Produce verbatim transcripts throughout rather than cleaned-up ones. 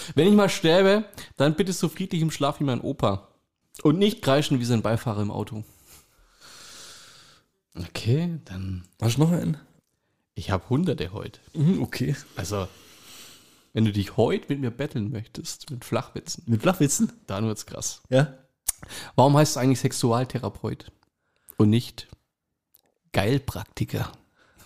Wenn ich mal sterbe, dann bitte so friedlich im Schlaf wie mein Opa. Und nicht kreischen wie sein Beifahrer im Auto. Okay, dann... Hast du noch einen? Ich habe hunderte heute. Mhm, okay. Also, wenn du dich heute mit mir betteln möchtest, mit Flachwitzen, Mit Flachwitzen? dann wird's krass. Ja. Warum heißt es eigentlich Sexualtherapeut und nicht Geilpraktiker?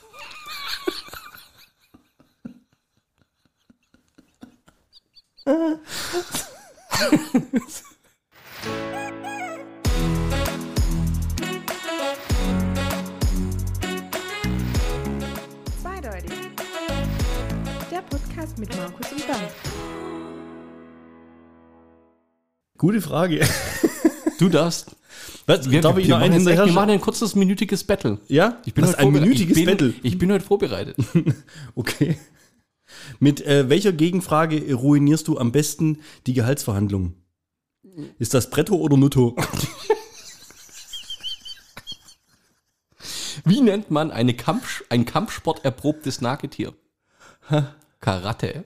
Zweideutig. Der Podcast mit Markus und Bernd. Gute Frage. Du darfst. Was, Wir, darf wir, ich noch machen einen jetzt echt, hinterher? wir machen ein kurzes minütiges Battle. Ja? Ich bin Was, heute ein vorbe- minütiges ich bin, Battle? Ich bin heute vorbereitet. Okay. Mit äh, welcher Gegenfrage ruinierst du am besten die Gehaltsverhandlungen? Ist das Bretto oder Nutto? Wie nennt man eine Kampf, ein Kampfsport erprobtes Nagetier? Karate.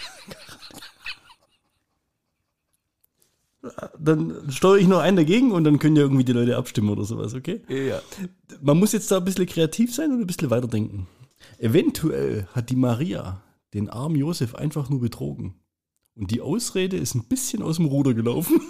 Dann steuere ich noch einen dagegen und dann können ja irgendwie die Leute abstimmen oder sowas, okay? Ja. Man muss jetzt da ein bisschen kreativ sein und ein bisschen weiterdenken. Eventuell hat die Maria den armen Josef einfach nur betrogen. Und die Ausrede ist ein bisschen aus dem Ruder gelaufen.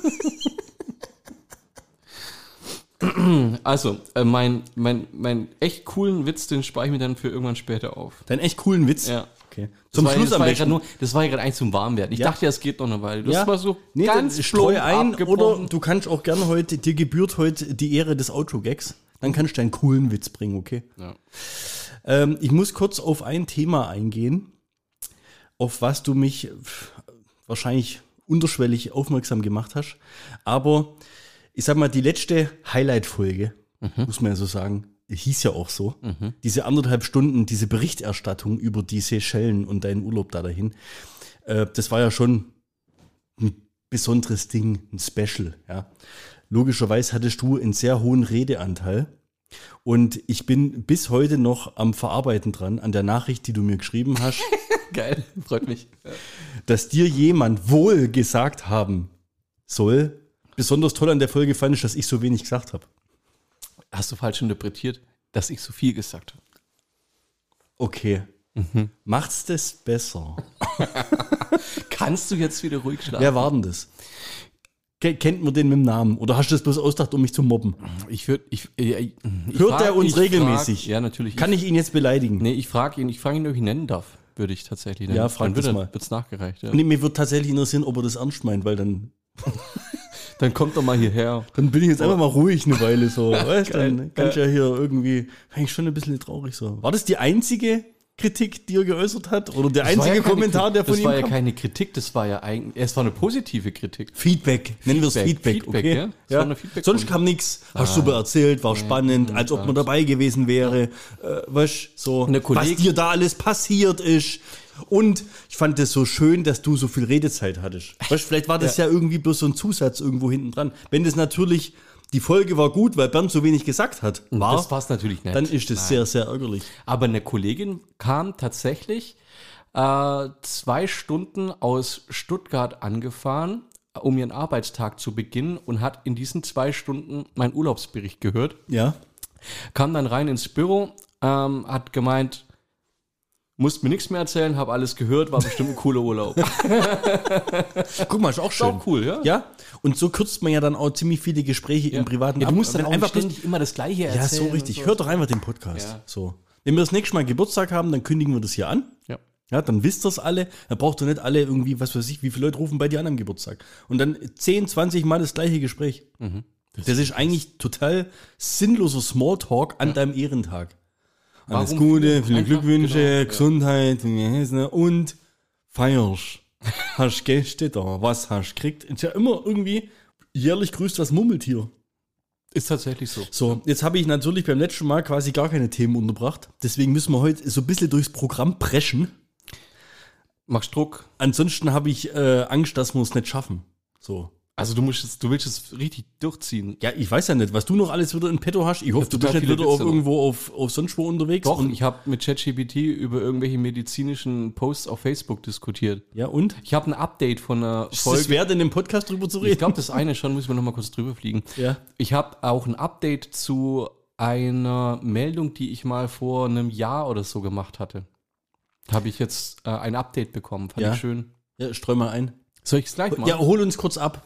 Also, äh, mein, mein, mein echt coolen Witz, den spare ich mir dann für irgendwann später auf. Deinen echt coolen Witz. Ja. Okay. Das Zum war, Schluss das am war ja besten. grad nur, das war ja gerade eigentlich zum Warmwerden. Ich Ja. dachte ja, es geht noch eine Weile. Das Ja. war so Nee, ganz dann streu plump ein abgebrochen. oder du kannst auch gerne heute, dir gebührt heute die Ehre des Outro-Gags. Dann kannst du einen coolen Witz bringen, okay? Ja. Ähm, ich muss kurz auf ein Thema eingehen, auf was du mich pff, wahrscheinlich unterschwellig aufmerksam gemacht hast. Aber ich sag mal, die letzte Highlight-Folge, mhm. muss man ja so sagen, hieß ja auch so. Mhm. Diese anderthalb Stunden, diese Berichterstattung über die Seychellen und deinen Urlaub da dahin, äh, das war ja schon ein besonderes Ding, ein Special. Ja. Logischerweise hattest du einen sehr hohen Redeanteil. Und ich bin bis heute noch am Verarbeiten dran, an der Nachricht, die du mir geschrieben hast. Geil, freut mich. Dass dir jemand wohl gesagt haben soll. Besonders toll an der Folge fand ich, dass ich so wenig gesagt habe. Hast du falsch interpretiert, dass ich so viel gesagt habe? Okay. Mhm. Macht's das besser? Kannst du jetzt wieder ruhig schlafen? Wer war denn das? Kennt man den mit dem Namen? Oder hast du das bloß ausgedacht, um mich zu mobben? Ich würde, ich, ich, ich Hört frag, er uns ich regelmäßig? Frag, ja, natürlich. Kann ich ihn jetzt beleidigen? Nee, ich frage ihn, ich frage ihn, ob ich ihn nennen darf. Würde ich tatsächlich nennen. Ja, frag dann das wird mal. Wird's nachgereicht. Ja. Nee, mir wird tatsächlich interessieren, ob er das ernst meint, weil dann, Dann kommt doch mal hierher. dann bin ich jetzt einfach mal ruhig eine Weile so. Weißt, Geil. dann kann ich ja hier irgendwie, eigentlich schon ein bisschen traurig so. War das die einzige Kritik, die er geäußert hat? Oder der Das war einzige ja keine Kommentar, Kritik. der von Das ihm war ja kam? keine Kritik, das war ja eigentlich, es war eine positive Kritik. Feedback, nennen wir es Feedback, Feedback, okay? ja? Das war eine Feedback- Sonst kam nichts. Hast du super erzählt, war spannend, als ob man dabei gewesen wäre. Äh, weißt, so, Eine Kolleg- was dir da alles passiert ist. Und ich fand es so schön, dass du so viel Redezeit hattest. Weißt, vielleicht war das ja. ja irgendwie bloß so ein Zusatz irgendwo hinten dran. Wenn das natürlich, die Folge war gut, weil Bernd so wenig gesagt hat, war, Das war's natürlich nicht. dann ist das Nein. sehr, sehr ärgerlich. Aber eine Kollegin kam tatsächlich äh, zwei Stunden aus Stuttgart angefahren, um ihren Arbeitstag zu beginnen und hat in diesen zwei Stunden meinen Urlaubsbericht gehört. Ja. Kam dann rein ins Büro, ähm, hat gemeint, musst mir nichts mehr erzählen, habe alles gehört, war bestimmt ein cooler Urlaub. Guck mal, ist auch schön. auch cool, ja? Ja. Und so kürzt man ja dann auch ziemlich viele Gespräche im Privaten Ja, ab. du musst dann Wenn auch einfach bloß- ständig immer das Gleiche erzählen. Ja, so richtig. und so. Hört doch einfach den Podcast. Ja. So. Wenn wir das nächste Mal Geburtstag haben, dann kündigen wir das hier an. Ja. Ja, dann wisst ihr's alle. Dann braucht ihr nicht alle irgendwie, was weiß ich, wie viele Leute rufen bei dir an am Geburtstag. Und dann zehn, zwanzig Mal das gleiche Gespräch. Mhm. Das, das ist eigentlich total sinnloser Smalltalk an ja. deinem Ehrentag. Alles Warum Gute, viele einfach, Glückwünsche, genau, ja. Gesundheit und feierst. Hast Gäste da, was hast gekriegt? Ist ja immer irgendwie jährlich grüßt das Murmeltier. Ist tatsächlich so. So, jetzt habe ich natürlich beim letzten Mal quasi gar keine Themen unterbracht. Deswegen müssen wir heute so ein bisschen durchs Programm preschen. Machst Druck. Ansonsten habe ich äh, Angst, dass wir es nicht schaffen. So. Also du musst es, du willst es richtig durchziehen. Ja, ich weiß ja nicht, was du noch alles wieder in petto hast. Ich hoffe, du total bist nicht viele wieder auf Witze noch. irgendwo auf, auf sonst wo unterwegs. Doch, Und, ich habe mit ChatGPT über irgendwelche medizinischen Posts auf Facebook diskutiert. ja, und? Ich habe ein Update von einer Ist Folge. es wert, in dem Podcast drüber zu reden? Ich glaube, das eine schon, muss ich mir noch mal kurz drüber fliegen. Ja. Ich habe auch ein Update zu einer Meldung, die ich mal vor einem Jahr oder so gemacht hatte. Da habe ich jetzt äh, ein Update bekommen. Fand Ja. ich schön. Ja, streu mal ein. Soll ich es gleich machen? Ja, hol uns kurz ab.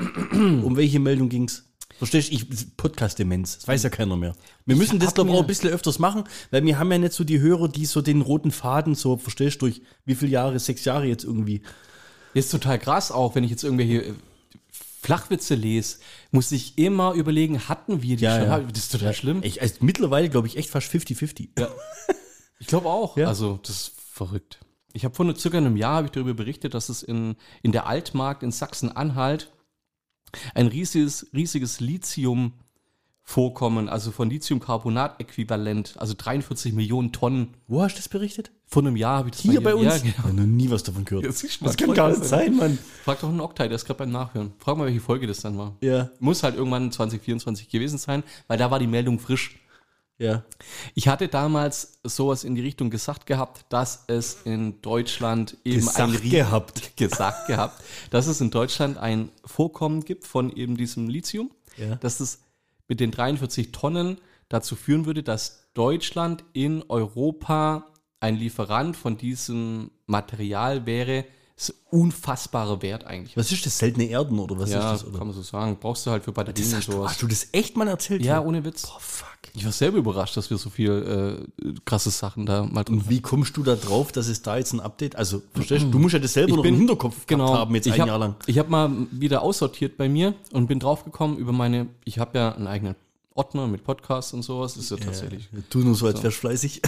Um welche Meldung ging's? Verstehst du? Ich, Podcast-Demenz. Das weiß ja keiner mehr. Wir Ich müssen das, hab glaube ich, auch mir- ein bisschen öfters machen, weil wir haben ja nicht so die Hörer, die so den roten Faden so, verstehst du, durch wie viele Jahre, sechs Jahre jetzt irgendwie. Ist total krass auch, wenn ich jetzt irgendwelche äh, Flachwitze lese, muss ich immer überlegen, hatten wir die Ja, schon? ja. Das ist total schlimm. Ich, also mittlerweile, glaube ich, echt fast fünfzig fünfzig. Ja. Ich glaube auch. Ja. Also, das ist verrückt. Ich habe vor nur circa einem Jahr habe ich darüber berichtet, dass es in, in der Altmark in Sachsen-Anhalt ein riesiges, riesiges Lithium-Vorkommen, also von Lithiumcarbonat-Äquivalent, also dreiundvierzig Millionen Tonnen. Wo hast du das berichtet? Vor einem Jahr habe ich das Hier mal bei uns? Ja, Ich genau. habe noch nie was davon gehört. Das ist mal Das kann voll gar krass, nicht sein, Mann. Frag doch einen Oktay, der ist gerade beim Nachhören. Frag mal, welche Folge das dann war. Ja, Muss halt irgendwann zwanzig vierundzwanzig gewesen sein, weil da war die Meldung frisch. ja. Ich hatte damals sowas in die Richtung gesagt gehabt, dass es in Deutschland eben Gesagt ein Rie- gehabt. gesagt gehabt, dass es in Deutschland ein Vorkommen gibt von eben diesem Lithium, Ja. dass es mit den dreiundvierzig Tonnen dazu führen würde, dass Deutschland in Europa ein Lieferant von diesem Material wäre. Das ist ein unfassbarer Wert eigentlich. Was ist das? Seltene Erden oder was ja, ist das? Oder? kann man so sagen. Brauchst du halt für Batterien und Hast, du, sowas. hast du das echt mal erzählt? Ja, ohne Witz. Oh, fuck. Ich war selber überrascht, dass wir so viel äh, krasse Sachen da mal drin Und wie kommst du da drauf, dass es da jetzt ein Update, also verstehst du, du musst ja das selber Ich noch bin- im Hinterkopf genau, gehabt haben, jetzt ich ein hab, Jahr lang. Ich habe mal wieder aussortiert bei mir und bin draufgekommen über meine, ich habe ja einen eigenen Ordner mit Podcasts und sowas, das ist ja tatsächlich. Tu nur so, als wärst du fleißig.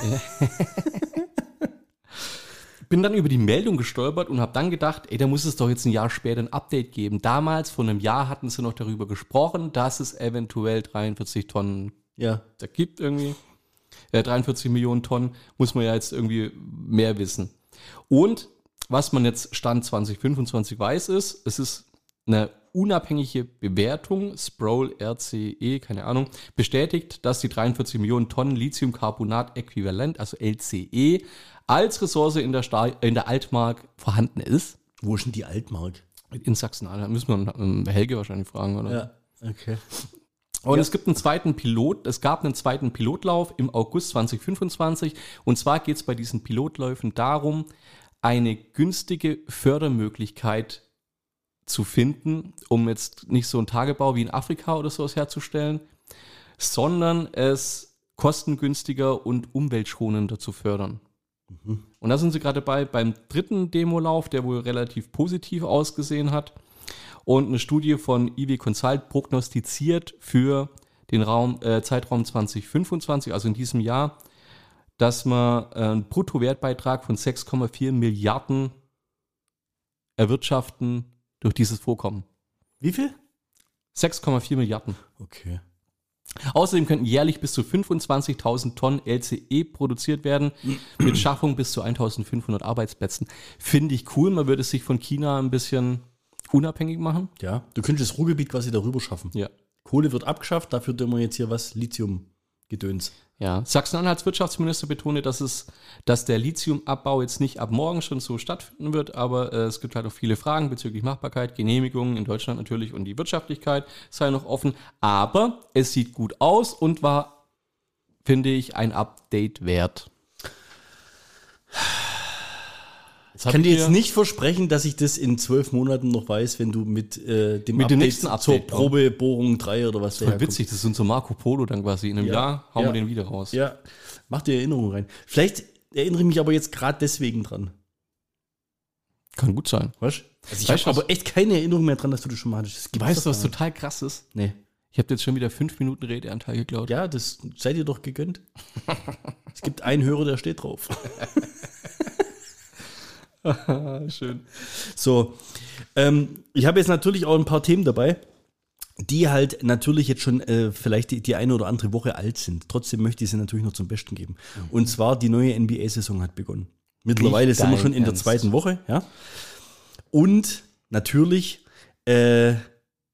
Bin dann über die Meldung gestolpert und habe dann gedacht, ey, da muss es doch jetzt ein Jahr später ein Update geben. Damals, vor einem Jahr, hatten sie noch darüber gesprochen, dass es eventuell dreiundvierzig Tonnen Ja. da gibt irgendwie. Äh, dreiundvierzig Millionen Tonnen, muss man ja jetzt irgendwie mehr wissen. Und was man jetzt Stand zwanzig fünfundzwanzig weiß, ist, es ist eine unabhängige Bewertung, Sproul R C E, keine Ahnung, bestätigt, dass die dreiundvierzig Millionen Tonnen Lithiumcarbonat-Äquivalent, also L C E, als Ressource in der, Sta- in der Altmark vorhanden ist. Wo ist denn die Altmark? In Sachsen-Anhalt. Müssen wir ähm, Helge wahrscheinlich fragen, oder? Ja, okay. Und Ja. es gibt einen zweiten Pilot, es gab einen zweiten Pilotlauf im August zwanzig fünfundzwanzig. Und zwar geht es bei diesen Pilotläufen darum, eine günstige Fördermöglichkeit zu finden, um jetzt nicht so einen Tagebau wie in Afrika oder sowas herzustellen, sondern es kostengünstiger und umweltschonender zu fördern. Und da sind sie gerade bei beim dritten Demolauf, der wohl relativ positiv ausgesehen hat. Und eine Studie von I W Consult prognostiziert für den Raum, äh, Zeitraum zwanzig fünfundzwanzig, also in diesem Jahr, dass man äh, einen Bruttowertbeitrag von sechs Komma vier Milliarden erwirtschaften durch dieses Vorkommen. Wie viel? sechs Komma vier Milliarden. Okay. Außerdem könnten jährlich bis zu fünfundzwanzigtausend Tonnen L C E produziert werden, mit Schaffung bis zu eintausendfünfhundert Arbeitsplätzen. Finde ich cool, man würde es sich von China ein bisschen unabhängig machen. Ja, du könntest das Ruhrgebiet quasi darüber schaffen. Ja. Kohle wird abgeschafft, dafür tun wir jetzt hier was Lithium-Gedöns. Ja, Sachsen-Anhalts Wirtschaftsminister betone, dass es, dass der Lithiumabbau jetzt nicht ab morgen schon so stattfinden wird, aber äh, es gibt halt auch viele Fragen bezüglich Machbarkeit, Genehmigungen in Deutschland natürlich und die Wirtschaftlichkeit sei noch offen. Aber es sieht gut aus und war, finde ich, ein Update wert. Ich kann dir jetzt nicht versprechen, dass ich das in zwölf Monaten noch weiß, wenn du mit äh, dem Mit dem nächsten zur Update Probebohrung drei oder was Voll witzig, das ist unser Marco Polo dann quasi. In einem Ja. Jahr hauen Ja. wir den wieder raus. Ja, mach dir Erinnerung rein. Vielleicht erinnere ich mich aber jetzt gerade deswegen dran. Kann gut sein. Weißt du? Also ich Weißt habe du was? aber echt keine Erinnerung mehr dran, dass du das schon mal hattest. Das gibt's Weißt du, doch was gar nicht. total krass ist? Nee. Ich habe jetzt schon wieder fünf Minuten Redeanteil geklaut. Ja, das seid ihr doch gegönnt. Es gibt einen Hörer, der steht drauf. Schön. So, ähm, ich habe jetzt natürlich auch ein paar Themen dabei, die halt natürlich jetzt schon äh, vielleicht die, die eine oder andere Woche alt sind. Trotzdem möchte ich sie natürlich noch zum Besten geben. Und zwar die neue N B A-Saison hat begonnen. Mittlerweile Nicht sind wir dein schon in der Ernst. zweiten Woche, ja. Und natürlich äh,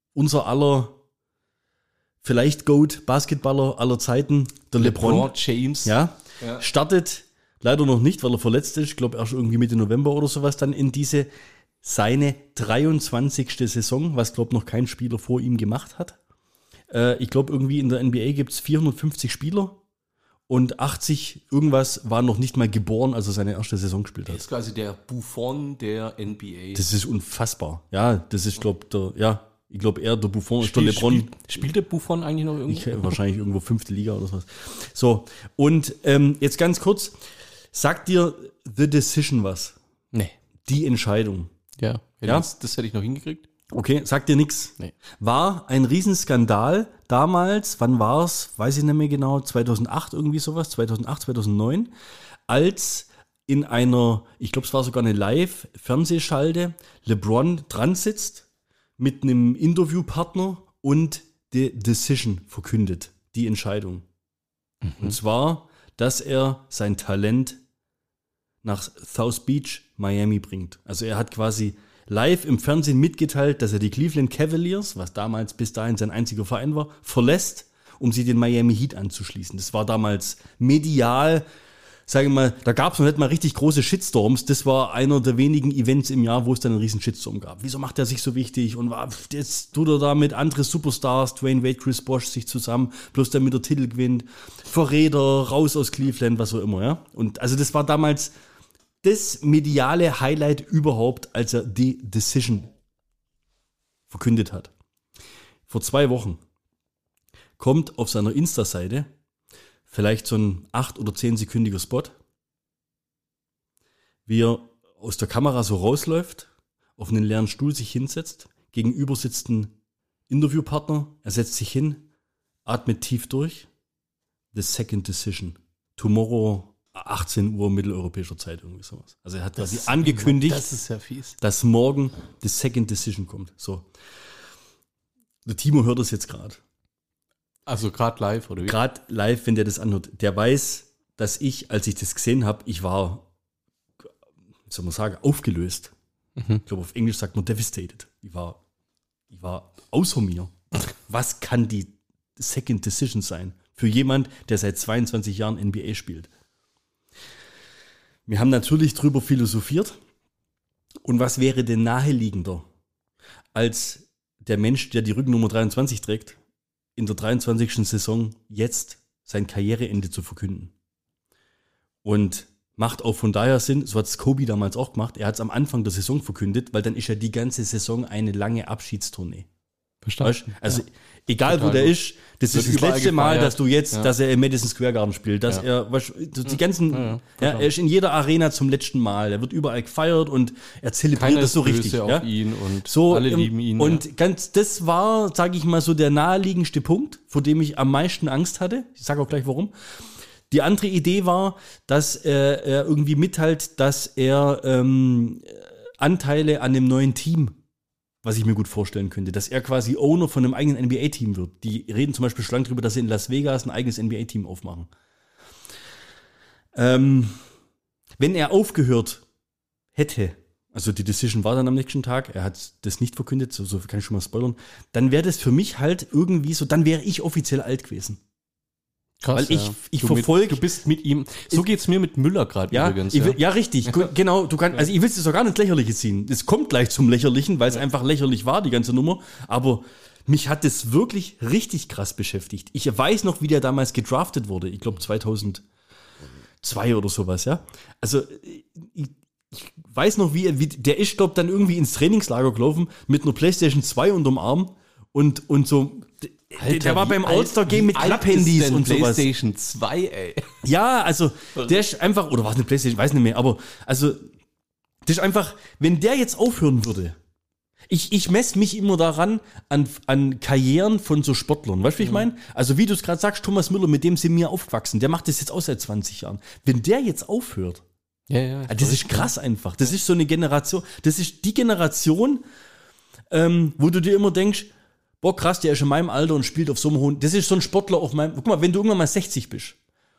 unser aller, vielleicht GOAT, Basketballer aller Zeiten, der LeBron, LeBron James. ja, Ja. startet leider noch nicht, weil er verletzt ist, ich glaube erst irgendwie Mitte November oder sowas, dann in diese seine dreiundzwanzigste Saison, was glaube noch kein Spieler vor ihm gemacht hat. Äh, ich glaube irgendwie in der N B A gibt es vierhundertfünfzig Spieler und achtzig irgendwas waren noch nicht mal geboren, als er seine erste Saison gespielt Er hat. ist quasi der Buffon der N B A. Das ist unfassbar. Ja, das ist, glaube der, ja, ich glaube eher der Buffon ist der Spiel- LeBron. Spielt, spielt der Buffon eigentlich noch irgendwo? Ich, äh, wahrscheinlich irgendwo fünfte Liga oder sowas. So, und ähm, jetzt ganz kurz, sagt dir The Decision was? Nee. Die Entscheidung. Ja. Ja? ja? Das, das hätte ich noch hingekriegt. Okay, sagt dir nix. Nee. War ein Riesenskandal damals, wann war es, weiß ich nicht mehr genau, zweitausendacht irgendwie sowas, zweitausendacht, zweitausendneun, als in einer, ich glaube es war sogar eine Live-Fernsehschalte, LeBron dran sitzt mit einem Interviewpartner und die Decision verkündet, die Entscheidung. Mhm. Und zwar, dass er sein Talent nach South Beach, Miami bringt. Also er hat quasi live im Fernsehen mitgeteilt, dass er die Cleveland Cavaliers, was damals bis dahin sein einziger Verein war, verlässt, um sie den Miami Heat anzuschließen. Das war damals medial, sage ich mal, da gab es noch nicht mal richtig große Shitstorms. Das war einer der wenigen Events im Jahr, wo es dann einen riesen Shitstorm gab. Wieso macht er sich so wichtig? Und war, jetzt tut er da mit anderen Superstars, Dwayne Wade, Chris Bosh, sich zusammen, bloß damit der Titel gewinnt. Verräter, raus aus Cleveland, was auch immer. Ja. Und also das war damals das mediale Highlight überhaupt, als er die Decision verkündet hat. Vor zwei Wochen kommt auf seiner Insta-Seite vielleicht so ein acht- oder zehnsekündiger Spot, wie er aus der Kamera so rausläuft, auf einen leeren Stuhl sich hinsetzt, gegenüber sitzt ein Interviewpartner, er setzt sich hin, atmet tief durch. The second decision. Tomorrow achtzehn Uhr mitteleuropäischer Zeit, irgendwie sowas. Also er hat quasi ist- angekündigt, Das ist ja fies. dass morgen the second decision kommt. So. Der Timo hört das jetzt gerade. Also gerade live, oder wie? Gerade live, wenn der das anhört. Der weiß, dass ich, als ich das gesehen habe, ich war, wie soll man sagen, aufgelöst. Mhm. Ich glaube, auf Englisch sagt man devastated. Ich war, ich war außer mir. Was kann die second decision sein für jemand, der seit zweiundzwanzig Jahren N B A spielt? Wir haben natürlich drüber philosophiert. Und was wäre denn naheliegender, als der Mensch, der die Rückennummer dreiundzwanzig trägt, in der dreiundzwanzigsten Saison jetzt sein Karriereende zu verkünden? Und macht auch von daher Sinn, so hat es Kobe damals auch gemacht, er hat es am Anfang der Saison verkündet, weil dann ist ja die ganze Saison eine lange Abschiedstournee. Weißt? Also egal Total wo der gut. ist, das Wird ist das überall letzte Mal, gefeiert. dass du jetzt, Ja. dass er im Madison Square Garden spielt, dass Ja. er, weißt, du, die ganzen, Ja, ja, ja, total. er ist in jeder Arena zum letzten Mal, er wird überall gefeiert und er zelebriert Keiner das ist so böse richtig. auf Ja? ihn und So, alle ähm, lieben ihn. Und ja. ganz, das war, sage ich mal, so der naheliegendste Punkt, vor dem ich am meisten Angst hatte. Ich sage auch gleich warum. Die andere Idee war, dass äh, er irgendwie mitteilt, dass er ähm, Anteile an dem neuen Team, was ich mir gut vorstellen könnte, dass er quasi Owner von einem eigenen N B A-Team wird. Die reden zum Beispiel schon lange darüber, dass sie in Las Vegas ein eigenes N B A-Team aufmachen. Ähm, wenn er aufgehört hätte, also die Decision war dann am nächsten Tag, er hat das nicht verkündet, so, so kann ich schon mal spoilern, dann wäre das für mich halt irgendwie so, dann wäre ich offiziell alt gewesen. Krass, weil ich- ja. ich du verfolg- Mit, du bist mit ihm. So geht's mir mit Müller gerade Ja, übrigens. ich will, ja. ja, richtig. Gu- Genau, du kannst, also ich will es doch gar nicht ins Lächerliche ziehen. Es kommt gleich zum Lächerlichen, weil es einfach lächerlich war, die ganze Nummer. Aber mich hat das wirklich richtig krass beschäftigt. Ich weiß noch, wie der damals gedraftet wurde. Ich glaube zweitausendzwei oder sowas, ja. Also ich, ich weiß noch, wie, er- wie der ist, glaube dann irgendwie ins Trainingslager gelaufen mit einer PlayStation zwei unterm Arm und, und so. Der, der war wie beim alt- All-Star-Game wie mit alt Klapphandys ist denn und sowas. PlayStation zwei, ey. Ja, also der ist einfach, oder war es eine PlayStation, ich weiß nicht mehr, aber also das ist einfach, wenn der jetzt aufhören würde, ich, ich messe mich immer daran an, an Karrieren von so Sportlern, weißt du, wie ich meine? Also wie du es gerade sagst, Thomas Müller, mit dem sind wir aufgewachsen, der macht das jetzt auch seit zwanzig Jahren. Wenn der jetzt aufhört, Ja, ja. ah, das ist krass einfach, das ist so eine Generation, das ist die Generation, ähm, wo du dir immer denkst, boah krass, der ist in meinem Alter und spielt auf so einem hohen, das ist so ein Sportler auf meinem, guck mal, wenn du irgendwann mal sechzig bist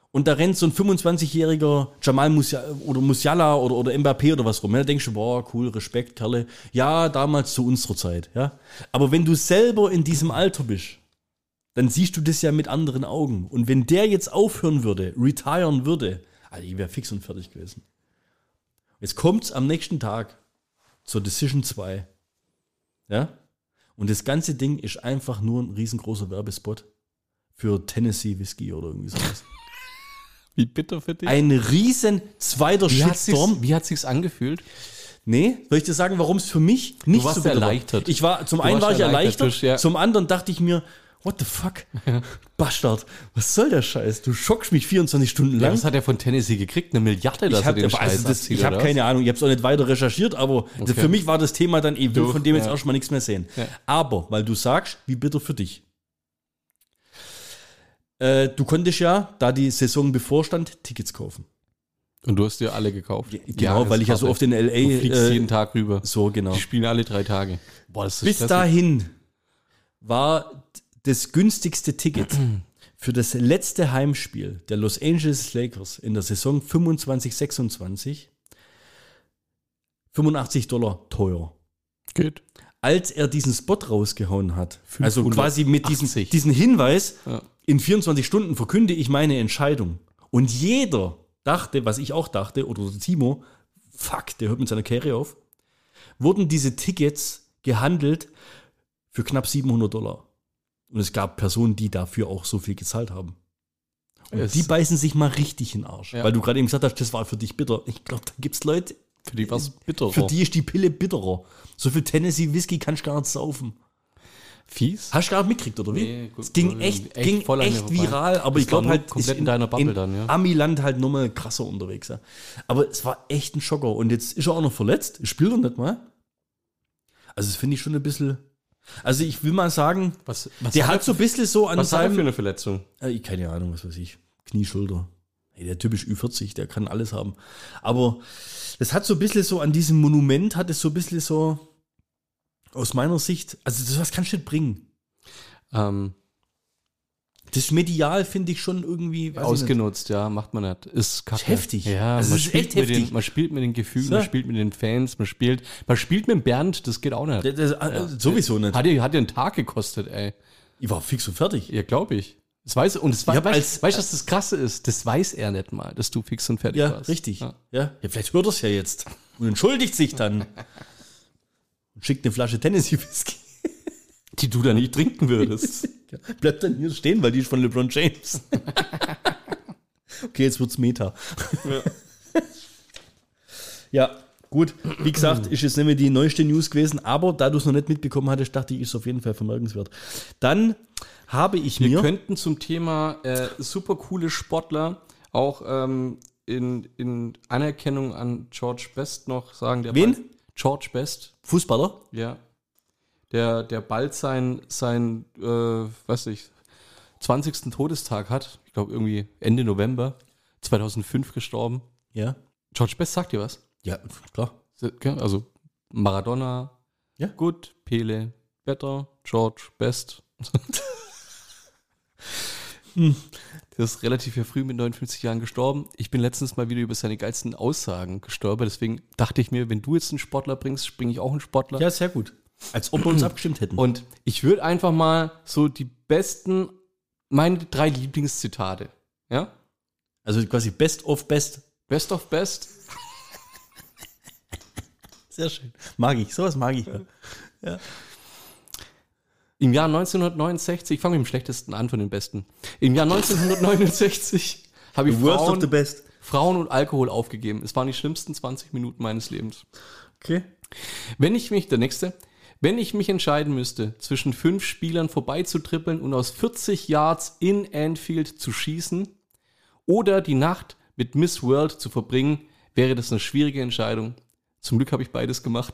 und da rennt so ein fünfundzwanzigjähriger Jamal Musiala oder Musiala oder, oder Mbappé oder was rum. Ja, da denkst du, boah, cool, Respekt, Kerle. Ja, damals zu unserer Zeit. Ja. Aber wenn du selber in diesem Alter bist, dann siehst du das ja mit anderen Augen. Und wenn der jetzt aufhören würde, retiren würde, also ich wäre fix und fertig gewesen. Jetzt kommt's am nächsten Tag zur Decision zwei. Ja. Und das ganze Ding ist einfach nur ein riesengroßer Werbespot für Tennessee Whiskey oder irgendwie sowas. Wie bitter für dich. Ein riesen zweiter Wie hat sich's, Shitstorm. wie hat sich's angefühlt? Nee, soll ich dir sagen, warum es für mich nicht Du warst so bitter war? erleichtert. Ich war, zum Du einen warst war ich erleichtert, erleichtert, ja. zum anderen dachte ich mir, what the fuck? Bastard, was soll der Scheiß? Du schockst mich vierundzwanzig Stunden Ja, lang. was hat er von Tennessee gekriegt? Eine Milliarde, dass ich er habe den Scheiß also das, abzieht, ich hab oder keine Ahnung, ich habe es auch nicht weiter recherchiert, aber Okay. für mich war das Thema dann, ich will Du, von dem jetzt ja. erstmal nichts mehr sehen. Ja. Aber, weil du sagst, wie bitter für dich. Äh, du konntest ja, da die Saison bevorstand, Tickets kaufen. Und du hast dir alle gekauft. Genau, weil ich ja so oft in L A Du fliegst äh, jeden Tag rüber. so genau. Die spielen alle drei Tage. Boah, das ist Bis stressig. dahin war das günstigste Ticket für das letzte Heimspiel der Los Angeles Lakers in der Saison fünfundzwanzig sechsundzwanzig fünfundachtzig Dollar teuer. Geht. Als er diesen Spot rausgehauen hat, also fünfhundertachtzig. quasi mit diesem diesen Hinweis, Ja. in vierundzwanzig Stunden verkünde ich meine Entscheidung. Und jeder dachte, was ich auch dachte, oder Timo, fuck, der hört mit seiner Karriere auf, wurden diese Tickets gehandelt für knapp siebenhundert Dollar. Und es gab Personen, die dafür auch so viel gezahlt haben. Und Es- die beißen sich mal richtig in den Arsch. Ja. Weil du gerade eben gesagt hast, das war für dich bitter. Ich glaube, da gibt es Leute, Für die war's bitterer. für die ist die Pille bitterer. So viel Tennessee Whisky kannst du gar nicht saufen. Fies? Hast du gar nicht mitgekriegt, oder wie? Nee, gut, es ging voll- echt, echt ging voll an mir echt vorbei. viral, aber Das ich glaube war nur halt, komplett ist in deiner Bubble dann, ja. Amiland halt nochmal krasser unterwegs. Ja. Aber es war echt ein Schocker. Und jetzt ist er auch noch verletzt. Spielt er nicht mal. Also das finde ich schon ein bisschen. Also ich will mal sagen, Was, was der hat hat so ein bisschen so an Was hat er für seinem. eine Verletzung? Äh, keine Ahnung, was weiß ich. Knie, Schulter. Hey, der Typ ist Ü vierzig, der kann alles haben. Aber das hat so ein bisschen so an diesem Monument, hat es so ein bisschen so aus meiner Sicht, also das was kannst du nicht bringen. Ähm, Das medial finde ich schon irgendwie weiß ich ausgenutzt, ja, macht man nicht. Ist kacke. Ist heftig. Ja, Also man, es ist spielt echt mit heftig. Den, man spielt mit den Gefühlen, So. man spielt mit den Fans, man spielt, man spielt mit dem Bernd, das geht auch nicht. nicht. Das, das, äh, Sowieso nicht. Hat dir, hat dir einen Tag gekostet, ey. Ich war fix und fertig. Ja, glaube ich. Das weiß, und das weiß, hab weißt, als- weißt du, was das Krasse ist? Das weiß er nicht mal, dass du fix und fertig Ja, warst. richtig. Ja. Ja. Ja, vielleicht hört er es ja jetzt und entschuldigt sich dann und schickt eine Flasche Tennessee Whisky. Die du da nicht trinken würdest. Bleibt dann hier stehen, weil die ist von LeBron James. Okay, jetzt wird's Meta. Ja. Ja, gut. Wie gesagt, ist jetzt nicht mehr die neueste News gewesen, aber da du es noch nicht mitbekommen hattest, dachte ich, ist es auf jeden Fall vermerkenswert. Dann habe ich Wir mir. könnten zum Thema äh, super coole Sportler auch ähm, in, in Anerkennung an George Best noch sagen. Der Wen? Bald, George Best, Fußballer? ja. Der, der bald sein, sein äh, weiß ich, zwanzigsten Todestag hat. Ich glaube irgendwie Ende November zweitausendfünf gestorben. Ja. George Best sagt dir was? Ja, klar. Also Maradona, Ja. gut, Pele, better, George Best. Hm. Der ist relativ ja früh mit neunundfünfzig Jahren gestorben. Ich bin letztens mal wieder über seine geilsten Aussagen gestorben. Deswegen dachte ich mir, wenn du jetzt einen Sportler bringst, bringe ich auch einen Sportler. Ja, sehr gut. Als ob wir uns abgestimmt hätten. Und ich würde einfach mal so die besten, meine drei Lieblingszitate. Ja? Also quasi Best of Best. Best of Best. Sehr schön. Mag ich, sowas mag ich. Ja. Im Jahr neunzehnhundertneunundsechzig, ich fange mit dem schlechtesten an von den besten. Im Jahr neunzehnhundertneunundsechzig habe ich Worst of Frauen, the best. Frauen und Alkohol aufgegeben. Es waren die schlimmsten zwanzig Minuten meines Lebens. Okay. Wenn ich mich, der nächste, wenn ich mich entscheiden müsste, zwischen fünf Spielern vorbeizutrippeln und aus vierzig Yards in Anfield zu schießen oder die Nacht mit Miss World zu verbringen, wäre das eine schwierige Entscheidung. Zum Glück habe ich beides gemacht.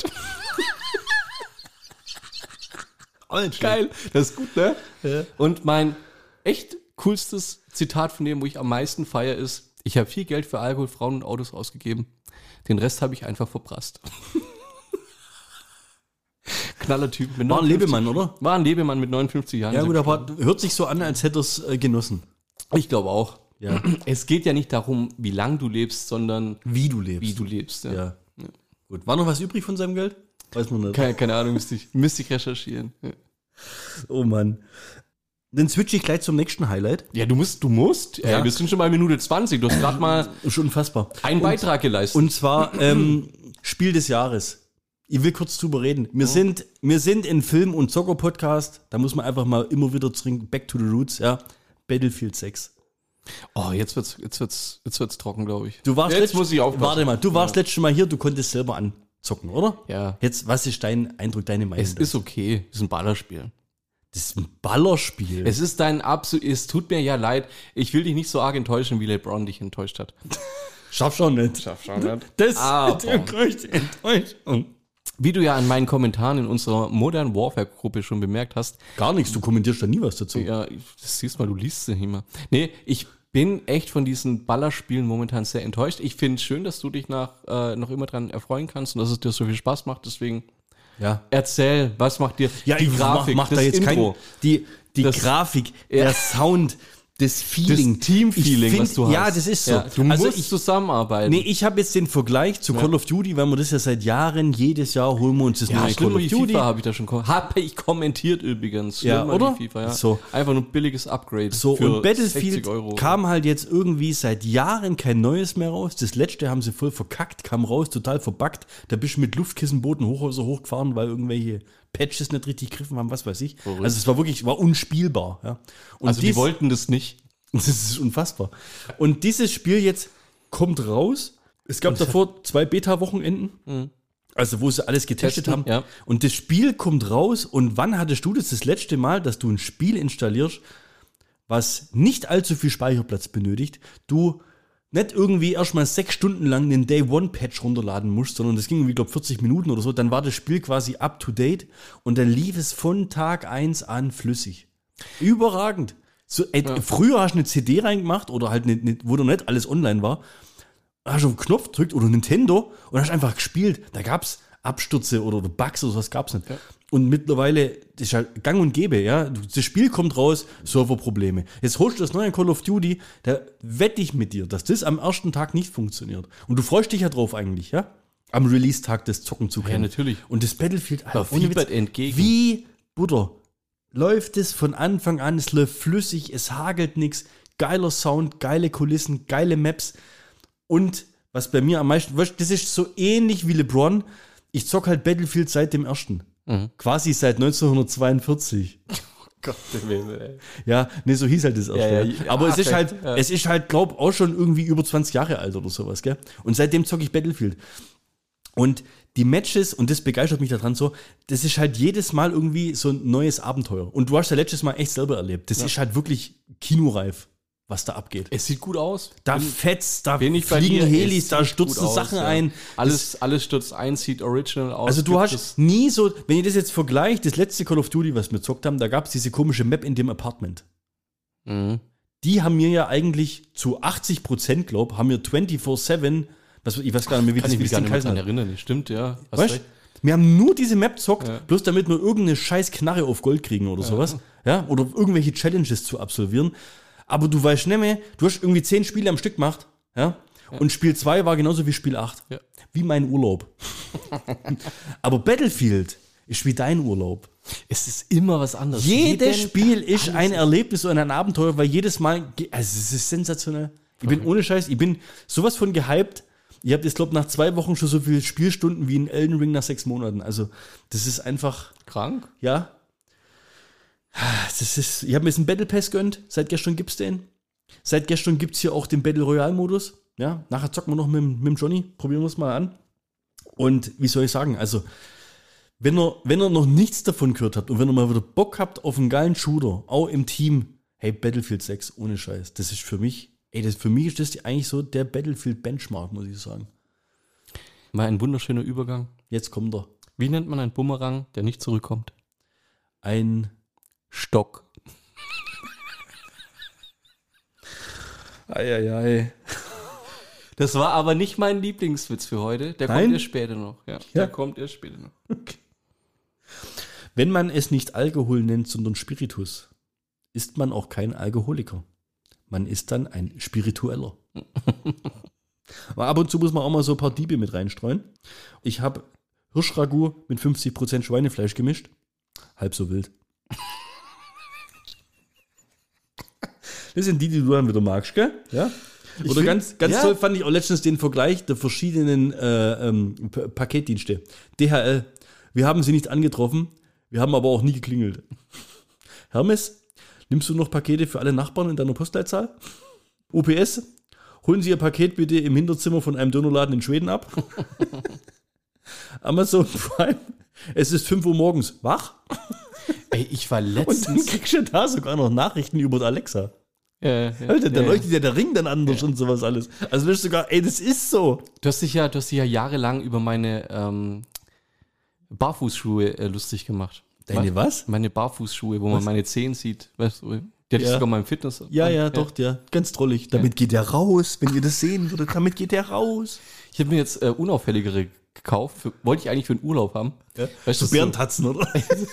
Geil, das ist gut, ne? Ja. Und mein echt coolstes Zitat von dem, wo ich am meisten feiere, ist: Ich habe viel Geld für Alkohol, Frauen und Autos ausgegeben. Den Rest habe ich einfach verprasst. Knallertyp. Mit War ein neunundfünfzig Lebemann, oder? War ein Lebemann mit neunundfünfzig Jahren. Ja gut, aber hört sich so an, als hätte er es äh, genossen. Ich glaube auch. Ja. Es geht ja nicht darum, wie lang du lebst, sondern Wie du lebst. wie du lebst. Ja. Ja. Gut. War noch was übrig von seinem Geld? Weiß man nicht. Keine, keine Ahnung, müsste ich, müsste ich recherchieren. Ja. Oh Mann. Dann switche ich gleich zum nächsten Highlight. Ja, du musst, du musst. Ja. Ey, wir sind schon bei Minute zwanzig. Du hast gerade mal Ist unfassbar. einen Beitrag geleistet. Und zwar ähm, Spiel des Jahres. Ich will kurz drüber reden. Wir, sind, wir sind in Film- und Zocker-Podcast. Da muss man einfach mal immer wieder zurück, back to the roots. Ja. Battlefield sechs. Oh, jetzt wird's, jetzt wird's, jetzt wird's trocken, glaube ich. Du warst jetzt letzt- muss ich aufpassen. Warte mal, du warst letztes Mal hier, du konntest selber anzocken, oder? Ja. Jetzt, was ist dein Eindruck, deine Meinung? Es ist okay. Es ist ein Ballerspiel. das ist ein Ballerspiel. Es ist dein absolut, es tut mir ja leid. Ich will dich nicht so arg enttäuschen, wie LeBron dich enttäuscht hat. Schaff schon nicht. Schaff schon nicht. Das Aber- ist die größte Enttäuschung. Wie du ja an meinen Kommentaren in unserer Modern Warfare Gruppe schon bemerkt hast, Gar nichts, du kommentierst da nie was dazu. ja, das siehst mal, du liest sie immer. Nee, ich bin echt von diesen Ballerspielen momentan sehr enttäuscht. Ich finde es schön, dass du dich nach, äh, noch immer dran erfreuen kannst und dass es dir so viel Spaß macht. Deswegen Ja. erzähl, was macht dir Ja, die ich Grafik, mach, mach da das jetzt Intro? kein, die, die Das- Grafik, Ja. der Sound, das Feeling. Das Team-Feeling, Ich find- was du hast. Ja, das ist so. Ja, du also musst ich, zusammenarbeiten. nee, ich habe jetzt den Vergleich zu Call of Duty, weil wir das ja seit Jahren, jedes Jahr holen wir uns das ja, neue Call schlimmer of wie Duty. FIFA habe ich da schon kom- habe ich kommentiert übrigens. Ja, Schlimmer oder? wie FIFA, ja. So. Einfach nur ein billiges Upgrade. So, für und Battlefield sechzig Euro. kam halt jetzt irgendwie seit Jahren kein neues mehr raus. Das letzte haben sie voll verkackt, kam raus, total verbuggt. Da bist du mit Luftkissenbooten Hochhäuser hochgefahren, weil irgendwelche Patches nicht richtig gegriffen haben, was weiß ich. Verrückt. Also es war wirklich, war unspielbar. Ja. Und Also die dies- wollten das nicht. Das ist unfassbar. Und dieses Spiel jetzt kommt raus. Es gab davor zwei Beta-Wochenenden, also wo sie alles getestet Testen, haben. ja. Und das Spiel kommt raus. Und wann hattest du das das letzte Mal, dass du ein Spiel installierst, was nicht allzu viel Speicherplatz benötigt, du nicht irgendwie erstmal sechs Stunden lang den Day-One-Patch runterladen musst, sondern das ging irgendwie, glaube vierzig Minuten oder so. Dann war das Spiel quasi up-to-date und dann lief es von Tag eins an flüssig. Überragend. So, ey, Früher hast du eine C D reingemacht oder halt, ne, ne, wo noch nicht alles online war, hast du auf den Knopf gedrückt oder Nintendo und hast einfach gespielt. Da gab es Abstürze oder Bugs oder was gab es nicht. Ja. Und mittlerweile das ist halt gang und gäbe, ja. Das Spiel kommt raus, Serverprobleme. Jetzt holst du das neue Call of Duty, da wette ich mit dir, dass das am ersten Tag nicht funktioniert. Und du freust dich ja drauf eigentlich, ja? Am Release-Tag das zocken zu können. Ja, natürlich. Und das Battlefield, Alter, Da fiebert entgegen. wie Butter. Läuft es von Anfang an, es läuft flüssig, es hagelt nichts, geiler Sound, geile Kulissen, geile Maps. Und was bei mir am meisten, weißt du, das ist so ähnlich wie LeBron. Ich zock halt Battlefield seit dem ersten. Mhm. Quasi seit neunzehnhundertzweiundvierzig. Gott, ey. Ja, nee, so hieß halt das erste. Ja, Ja, ja, Aber ja, es ist vielleicht, halt, ja. es ist halt, glaub, auch schon irgendwie über zwanzig Jahre alt oder sowas, gell? Und seitdem zocke ich Battlefield. Und die Matches, und das begeistert mich daran so, das ist halt jedes Mal irgendwie so ein neues Abenteuer. Und du hast ja letztes Mal echt selber erlebt. Das ist halt wirklich kinoreif, was da abgeht. Es sieht gut aus. Da Bin- fetzt, da bin ich bei fliegen dir, Helis, es da sieht stürzen gut aus, Sachen ja. ein. Alles, alles stürzt ein, sieht original aus. Also du Gibt hast es- nie so, wenn ihr das jetzt vergleicht, das letzte Call of Duty, was wir gezockt haben, da gab es diese komische Map in dem Apartment. Mhm. Die haben mir ja eigentlich zu achtzig Prozent, glaub, haben mir vierundzwanzig sieben, was, ich weiß gar nicht mehr, wie Kann das, ich wie mich das gar Ding nicht mehr heißen dran hat. erinnern. Stimmt, ja. Hast Weißt? recht. Wir haben nur diese Map zockt, Ja. bloß damit wir irgendeine scheiß Knarre auf Gold kriegen oder sowas. Ja, oder irgendwelche Challenges zu absolvieren. Aber du weißt nicht mehr, du hast irgendwie zehn Spiele am Stück gemacht, ja, und Spiel zwei war genauso wie Spiel acht. Ja. Wie mein Urlaub. Aber Battlefield ist wie dein Urlaub. Es ist immer was anderes. Jedes Jeden- Spiel ist ein Erlebnis und ein Abenteuer, weil jedes Mal, ge- also es ist sensationell. Ich bin ohne Scheiß, ich bin sowas von gehypt. Ich habe jetzt, glaube nach zwei Wochen schon so viele Spielstunden wie in Elden Ring nach sechs Monaten. Also das ist einfach, Krank? ja. Das ist, ich habe mir jetzt einen Battle Pass gönnt. Seit gestern gibt's den. Seit gestern gibt's hier auch den Battle Royale Modus. Ja, nachher zocken wir noch mit, dem- mit dem Johnny. Probieren wir es mal an. Und wie soll ich sagen, also wenn ihr, wenn ihr noch nichts davon gehört habt und wenn ihr mal wieder Bock habt auf einen geilen Shooter, auch im Team, hey, Battlefield sechs, ohne Scheiß. Das ist für mich, ey, das, für mich ist das eigentlich so der Battlefield-Benchmark, muss ich sagen. Mal ein wunderschöner Übergang. Jetzt kommt er. Wie nennt man einen Bumerang, der nicht zurückkommt? Ein Stock. Eieiei. Das war aber nicht mein Lieblingswitz für heute. Der Nein? kommt erst später noch. Ja, Ja. der kommt erst später noch. Wenn man es nicht Alkohol nennt, sondern Spiritus, ist man auch kein Alkoholiker. Man ist dann ein Spiritueller. Aber ab und zu muss man auch mal so ein paar Diebe mit reinstreuen. Ich habe Hirschragout mit fünfzig Prozent Schweinefleisch gemischt. Halb so wild. Das sind die, die du dann wieder magst, gell? Ja. Oder find, ganz, ganz ja. toll fand ich auch letztens den Vergleich der verschiedenen äh, ähm, P- Paketdienste. D H L, wir haben sie nicht angetroffen, wir haben aber auch nie geklingelt. Hermes, nimmst du noch Pakete für alle Nachbarn in deiner Postleitzahl? U P S, holen Sie Ihr Paket bitte im Hinterzimmer von einem Dönerladen in Schweden ab. Amazon Prime, es ist fünf Uhr morgens, wach? Ey, ich war Und dann letztens... kriegst du da sogar noch Nachrichten über Alexa. Ja, ja, Alter, da ja, leuchtet ja der Ring dann anders und sowas alles. Also das ist sogar, ey, das ist so. Du hast dich ja, du hast dich ja jahrelang über meine ähm, Barfußschuhe äh, lustig gemacht. Deine was? Meine Barfußschuhe, wo man meine Zehen sieht. Weißt du, die hatte ich Ja. sogar mal im Fitness. Ja, ja, doch, ja. Ganz drollig. Damit geht der raus, wenn ihr das sehen würdet. Damit geht der raus. Ich habe mir jetzt äh, unauffälligere gekauft. Für, wollte ich eigentlich für einen Urlaub haben. Ja. Weißt So du, Bärentatzen, oder?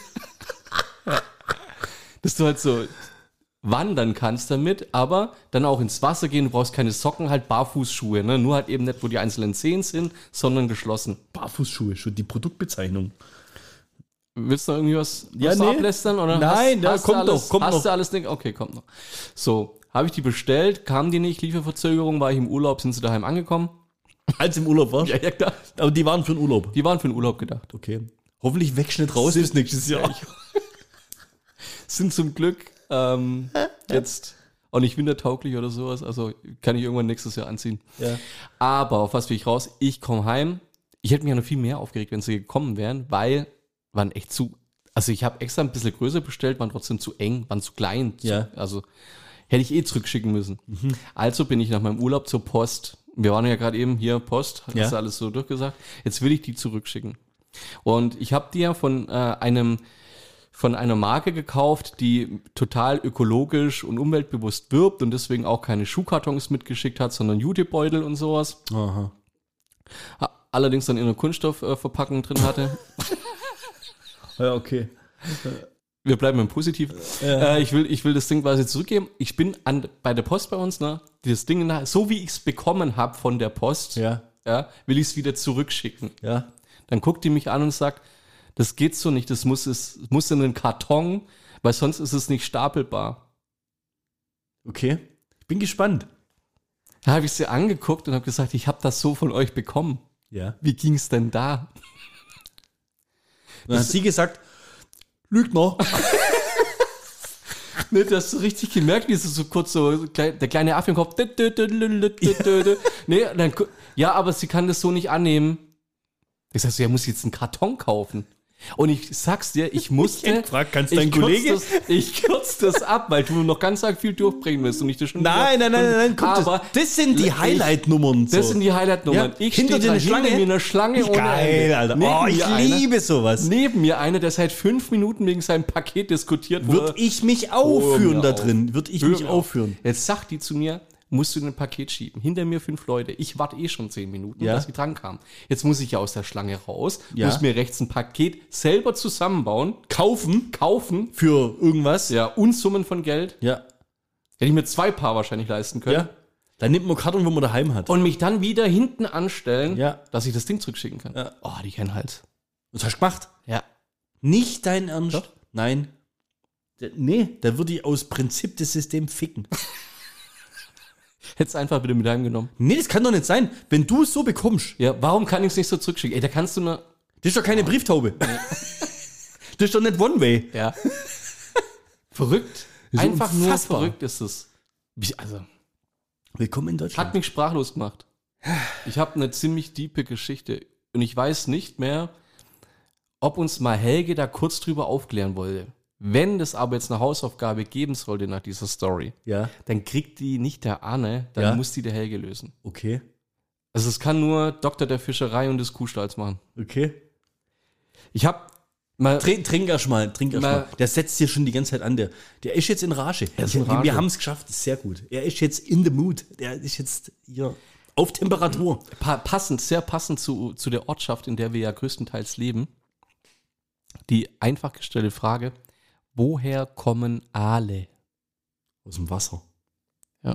dass du halt so wandern kannst damit, aber dann auch ins Wasser gehen. Du brauchst keine Socken, halt Barfußschuhe. Ne? Nur halt eben nicht, wo die einzelnen Zehen sind, sondern geschlossen. Barfußschuhe, schon die Produktbezeichnung. Willst du noch irgendwie was, Ja, was nee. ablästern? Oder Nein, hast, ja, hast kommt du alles, noch, kommt hast noch. du alles nicht? Okay, kommt noch. So, habe ich die bestellt, kam die nicht, Lieferverzögerung, war ich im Urlaub, sind sie daheim angekommen? Als im Urlaub warst? Ja, ja, klar. Aber die waren für den Urlaub. Die waren für den Urlaub gedacht. Okay. Hoffentlich wächst nicht raus bis nächstes Jahr. Sind zum Glück ähm, jetzt auch nicht wintertauglich oder sowas, also kann ich irgendwann nächstes Jahr anziehen. Ja. Aber auf was will ich raus? Ich komme heim. Ich hätte mich ja noch viel mehr aufgeregt, wenn sie gekommen wären, weil waren echt zu, also ich habe extra ein bisschen größer bestellt, waren trotzdem zu eng, waren zu klein. Zu, Ja. Also hätte ich eh zurückschicken müssen. Also bin ich nach meinem Urlaub zur Post. Wir waren ja gerade eben hier, Post, hast Ja. du alles so durchgesagt. Jetzt will ich die zurückschicken. Und ich habe die ja von äh, einem von einer Marke gekauft, die total ökologisch und umweltbewusst wirbt und deswegen auch keine Schuhkartons mitgeschickt hat, sondern Jutebeutel und sowas. Aha. Allerdings dann in einer Kunststoffverpackung drin hatte. Ja, okay. Wir bleiben im Positiven. Äh, ich, will, ich will das Ding quasi zurückgeben. Ich bin an, bei der Post bei uns, ne? Dieses Ding, so wie ich es bekommen habe von der Post, Ja. ja, will ich es wieder zurückschicken. Ja. Dann guckt die mich an und sagt, das geht so nicht, das muss, es muss in einen Karton, weil sonst ist es nicht stapelbar. Okay. Ich bin gespannt. Da habe ich sie angeguckt und habe gesagt, ich habe das so von euch bekommen. Ja. Wie ging es denn da? Dann hat sie gesagt, Lügner. Ne, du hast so richtig gemerkt, wie es so kurz so, der kleine Affe im Kopf. Nee, dann, ja, aber sie kann das so nicht annehmen. Ich sag so, ja, muss jetzt einen Karton kaufen. Und ich sag's dir, ich musste. Ich hätte gefragt, kannst ich dein kürz Kollege- Das, ich kürze das ab, weil du noch ganz arg viel durchbringen willst und nicht das schon. Nein, nein, nein, nein, nein, guck, aber das, das sind die ich- Highlight-Nummern. Das so. sind die Highlight-Nummern. Ja, Ich hinter stehe dir da eine hinter Schlange? mir eine Schlange ohne Geil, Ende. Alter. Neben Oh, ich mir einer- liebe sowas. Neben mir einer, der seit fünf Minuten wegen seinem Paket diskutiert wurde. Würde ich mich aufführen mir da auf. drin. Würde ich Hör mich mir auf. aufführen. Jetzt sagt die zu mir, musst du ein Paket schieben. Hinter mir fünf Leute. Ich warte eh schon zehn Minuten, Ja. dass sie dran kam. Jetzt muss ich ja aus der Schlange raus, Ja. muss mir rechts ein Paket selber zusammenbauen, Kaufen kaufen, für irgendwas. ja, Unsummen von Geld. Ja. Hätte ich mir zwei Paar wahrscheinlich leisten können. Ja. Dann nimmt man Karton, wo man daheim hat. Und mich dann wieder hinten anstellen, Ja. dass ich das Ding zurückschicken kann. Ja. Oh, die kennen Hals. Was hast du gemacht? Ja. Nicht dein Ernst? Doch. Nein. Der- Nee, da würde ich aus Prinzip das System ficken. Hättest einfach wieder mit heimgenommen. Nee, das kann doch nicht sein. Wenn du es so bekommst, Ja, warum kann ich es nicht so zurückschicken? Ey, da kannst du nur. das ist doch keine Brieftaube. Das ist doch nicht One-Way. Ja. Verrückt. ist Einfach nur unfassbar. verrückt ist es. Wie, also, Willkommen in Deutschland. hat mich sprachlos gemacht. Ich habe eine ziemlich diepe Geschichte. Und ich weiß nicht mehr, ob uns mal Helge da kurz drüber aufklären wollte. Wenn das aber jetzt eine Hausaufgabe geben sollte nach dieser Story, Ja, dann kriegt die nicht der Arne, dann Ja. muss die der Helge lösen. okay. Also es kann nur Doktor der Fischerei und des Kuhstalls machen. Okay. Ich habe mal... Trink, trink erst mal, trink erst Na- mal. Der setzt hier schon die ganze Zeit an. Der, der ist jetzt in Rage. ist in Wir- Rage. Wir haben es geschafft, das ist sehr gut. Er ist jetzt in the mood. Der ist jetzt hier auf Temperatur. Pa passend, sehr passend zu, zu der Ortschaft, in der wir ja größtenteils leben. Die einfach gestellte Frage, woher kommen Aale? Aus dem Wasser. Ja.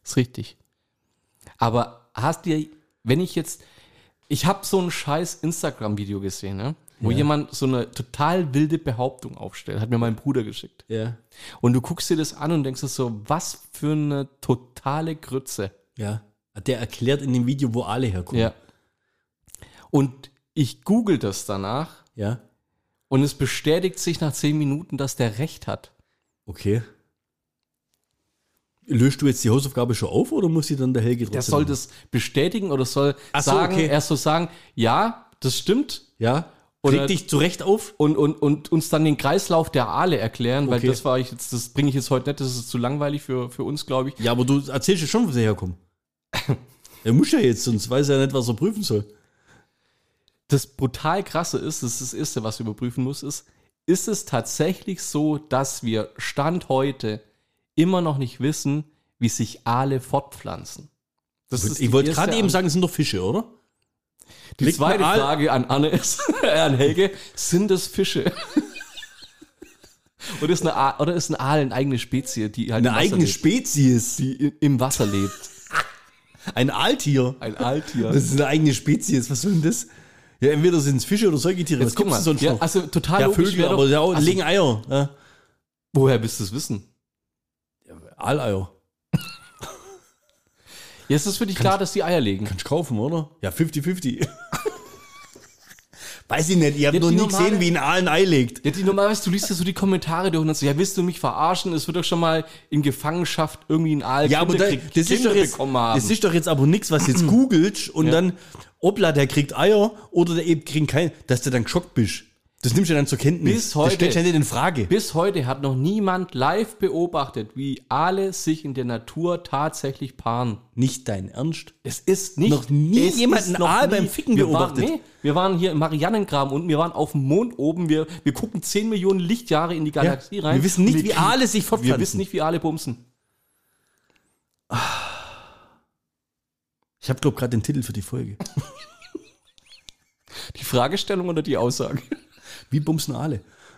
Ist richtig. Aber hast dir, wenn ich jetzt, ich habe so ein scheiß Instagram-Video gesehen, ne? Wo Ja. jemand so eine total wilde Behauptung aufstellt, hat mir mein Bruder geschickt. Ja. Und du guckst dir das an und denkst dir so, was für eine totale Grütze. Ja. Der erklärt in dem Video, wo alle herkommen. Ja. Und ich google das danach Ja. und es bestätigt sich nach zehn Minuten, dass der recht hat. Okay. Löst du jetzt die Hausaufgabe schon auf oder muss sie dann der Helge trotzdem Der soll machen? das bestätigen oder soll Ach so, sagen, okay. erst so sagen, ja, das stimmt. Ja. Oder- Krieg dich zurecht auf? Und, und, und uns dann den Kreislauf der Aale erklären, weil Okay. das war ich jetzt, das bringe ich jetzt heute nicht, das ist zu langweilig für, für uns, glaube ich. Ja, aber du erzählst ja schon, wo sie herkommen. Er muss ja jetzt, sonst weiß er nicht, was er prüfen soll. Das brutal krasse ist, das ist das Erste, was du überprüfen musst, ist, ist es tatsächlich so, dass wir Stand heute immer noch nicht wissen, wie sich Aale fortpflanzen? Das ist Ich die wollte erste gerade eben An- sagen, es sind doch Fische, oder? Die Legt zweite ein Aal- Frage an Anne ist, äh, an Helge, sind es Fische? oder, ist eine Aal, oder ist ein Aal eine eigene Spezies, die halt Eine im Wasser eigene lebt, Spezies. die i- im Wasser lebt? Ein Aaltier. Ein Aaltier. Das ist eine eigene Spezies. Was soll denn das? Ja, entweder sind es Fische oder Säugetiere. Jetzt Was guck gibt's mal, denn sonst ja, noch? also total Ja, logisch Vögel, wäre aber doch- ja, auch, also, legen Eier. Ja. woher willst du es wissen? Aaleier. Jetzt ist für dich klar, dass die Eier legen. Kannst du kaufen, oder? Ja, fünfzig fünfzig. Weiß ich nicht. Ich habe Ja, noch die nie normale- gesehen, wie ein Aal ein Ei legt. Ja, die normalerweise, du liest ja so die Kommentare durch und dann so, ja, willst du mich verarschen? Es wird doch schon mal in Gefangenschaft irgendwie ein Aal Ja, aber Kinder da, krieg- das, ist Kinder doch jetzt, bekommen haben. das ist doch jetzt aber nichts, was jetzt googelt und Ja. dann, obla, der kriegt Eier oder der eben kriegt kein, dass du dann geschockt bist. Das nimmst du dann zur Kenntnis. Bis heute. Das stellst du ja nicht in Frage. Bis heute hat noch niemand live beobachtet, wie Aale sich in der Natur tatsächlich paaren. Nicht dein Ernst? Es ist nicht. Noch nie es jemand ist einen noch Aal beim Ficken wir beobachtet. Waren, nee, wir waren hier im Marianengraben und wir waren auf dem Mond oben. Wir, wir gucken zehn Millionen Lichtjahre in die Galaxie rein. Wir wissen nicht, Und wie kriegen- Aale sich fortpflanzen. Wir wissen nicht, wie Aale bumsen. Ich habe, glaube gerade den Titel für die Folge. Die Fragestellung oder die Aussage? Wie bumsen Aale?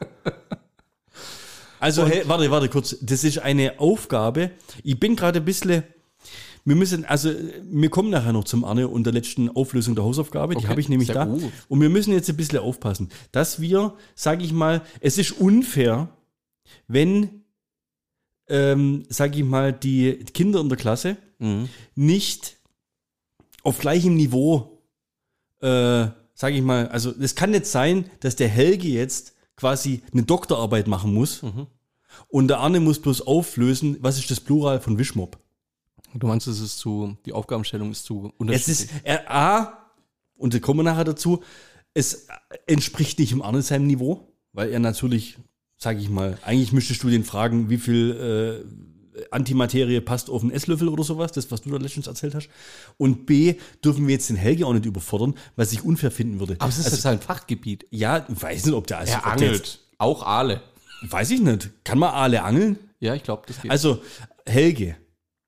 Also, hey, warte, warte kurz. Das ist eine Aufgabe. Ich bin gerade ein bisschen. Wir müssen, also, wir kommen nachher noch zum Arne und der letzten Auflösung der Hausaufgabe. Die Okay, habe ich nämlich sehr da. gut. Und wir müssen jetzt ein bisschen aufpassen, dass wir, sage ich mal, es ist unfair, wenn, ähm, sage ich mal, die Kinder in der Klasse Mhm. nicht auf gleichem Niveau, äh, sage ich mal, also es kann nicht sein, dass der Helge jetzt quasi eine Doktorarbeit machen muss Mhm. und der Arne muss bloß auflösen, was ist das Plural von Wischmopp. Du meinst, es ist zu, die Aufgabenstellung ist zu Es unterschiedlich? ist, er, A, und da kommen wir nachher dazu, es entspricht nicht im Arne seinem Niveau, weil er natürlich, sage ich mal, eigentlich müsstest du den fragen, wie viel äh, Antimaterie passt auf einen Esslöffel oder sowas, das, was du da letztens erzählt hast. Und B, dürfen wir jetzt den Helge auch nicht überfordern, was ich unfair finden würde. Aber es ist also, jetzt sein Fachgebiet. ja, ich weiß nicht, ob der... Also, Er ob der angelt. Auch Aale. Jetzt, weiß ich nicht. Kann man Aale angeln? Ja, ich glaube, das geht. Also, Helge.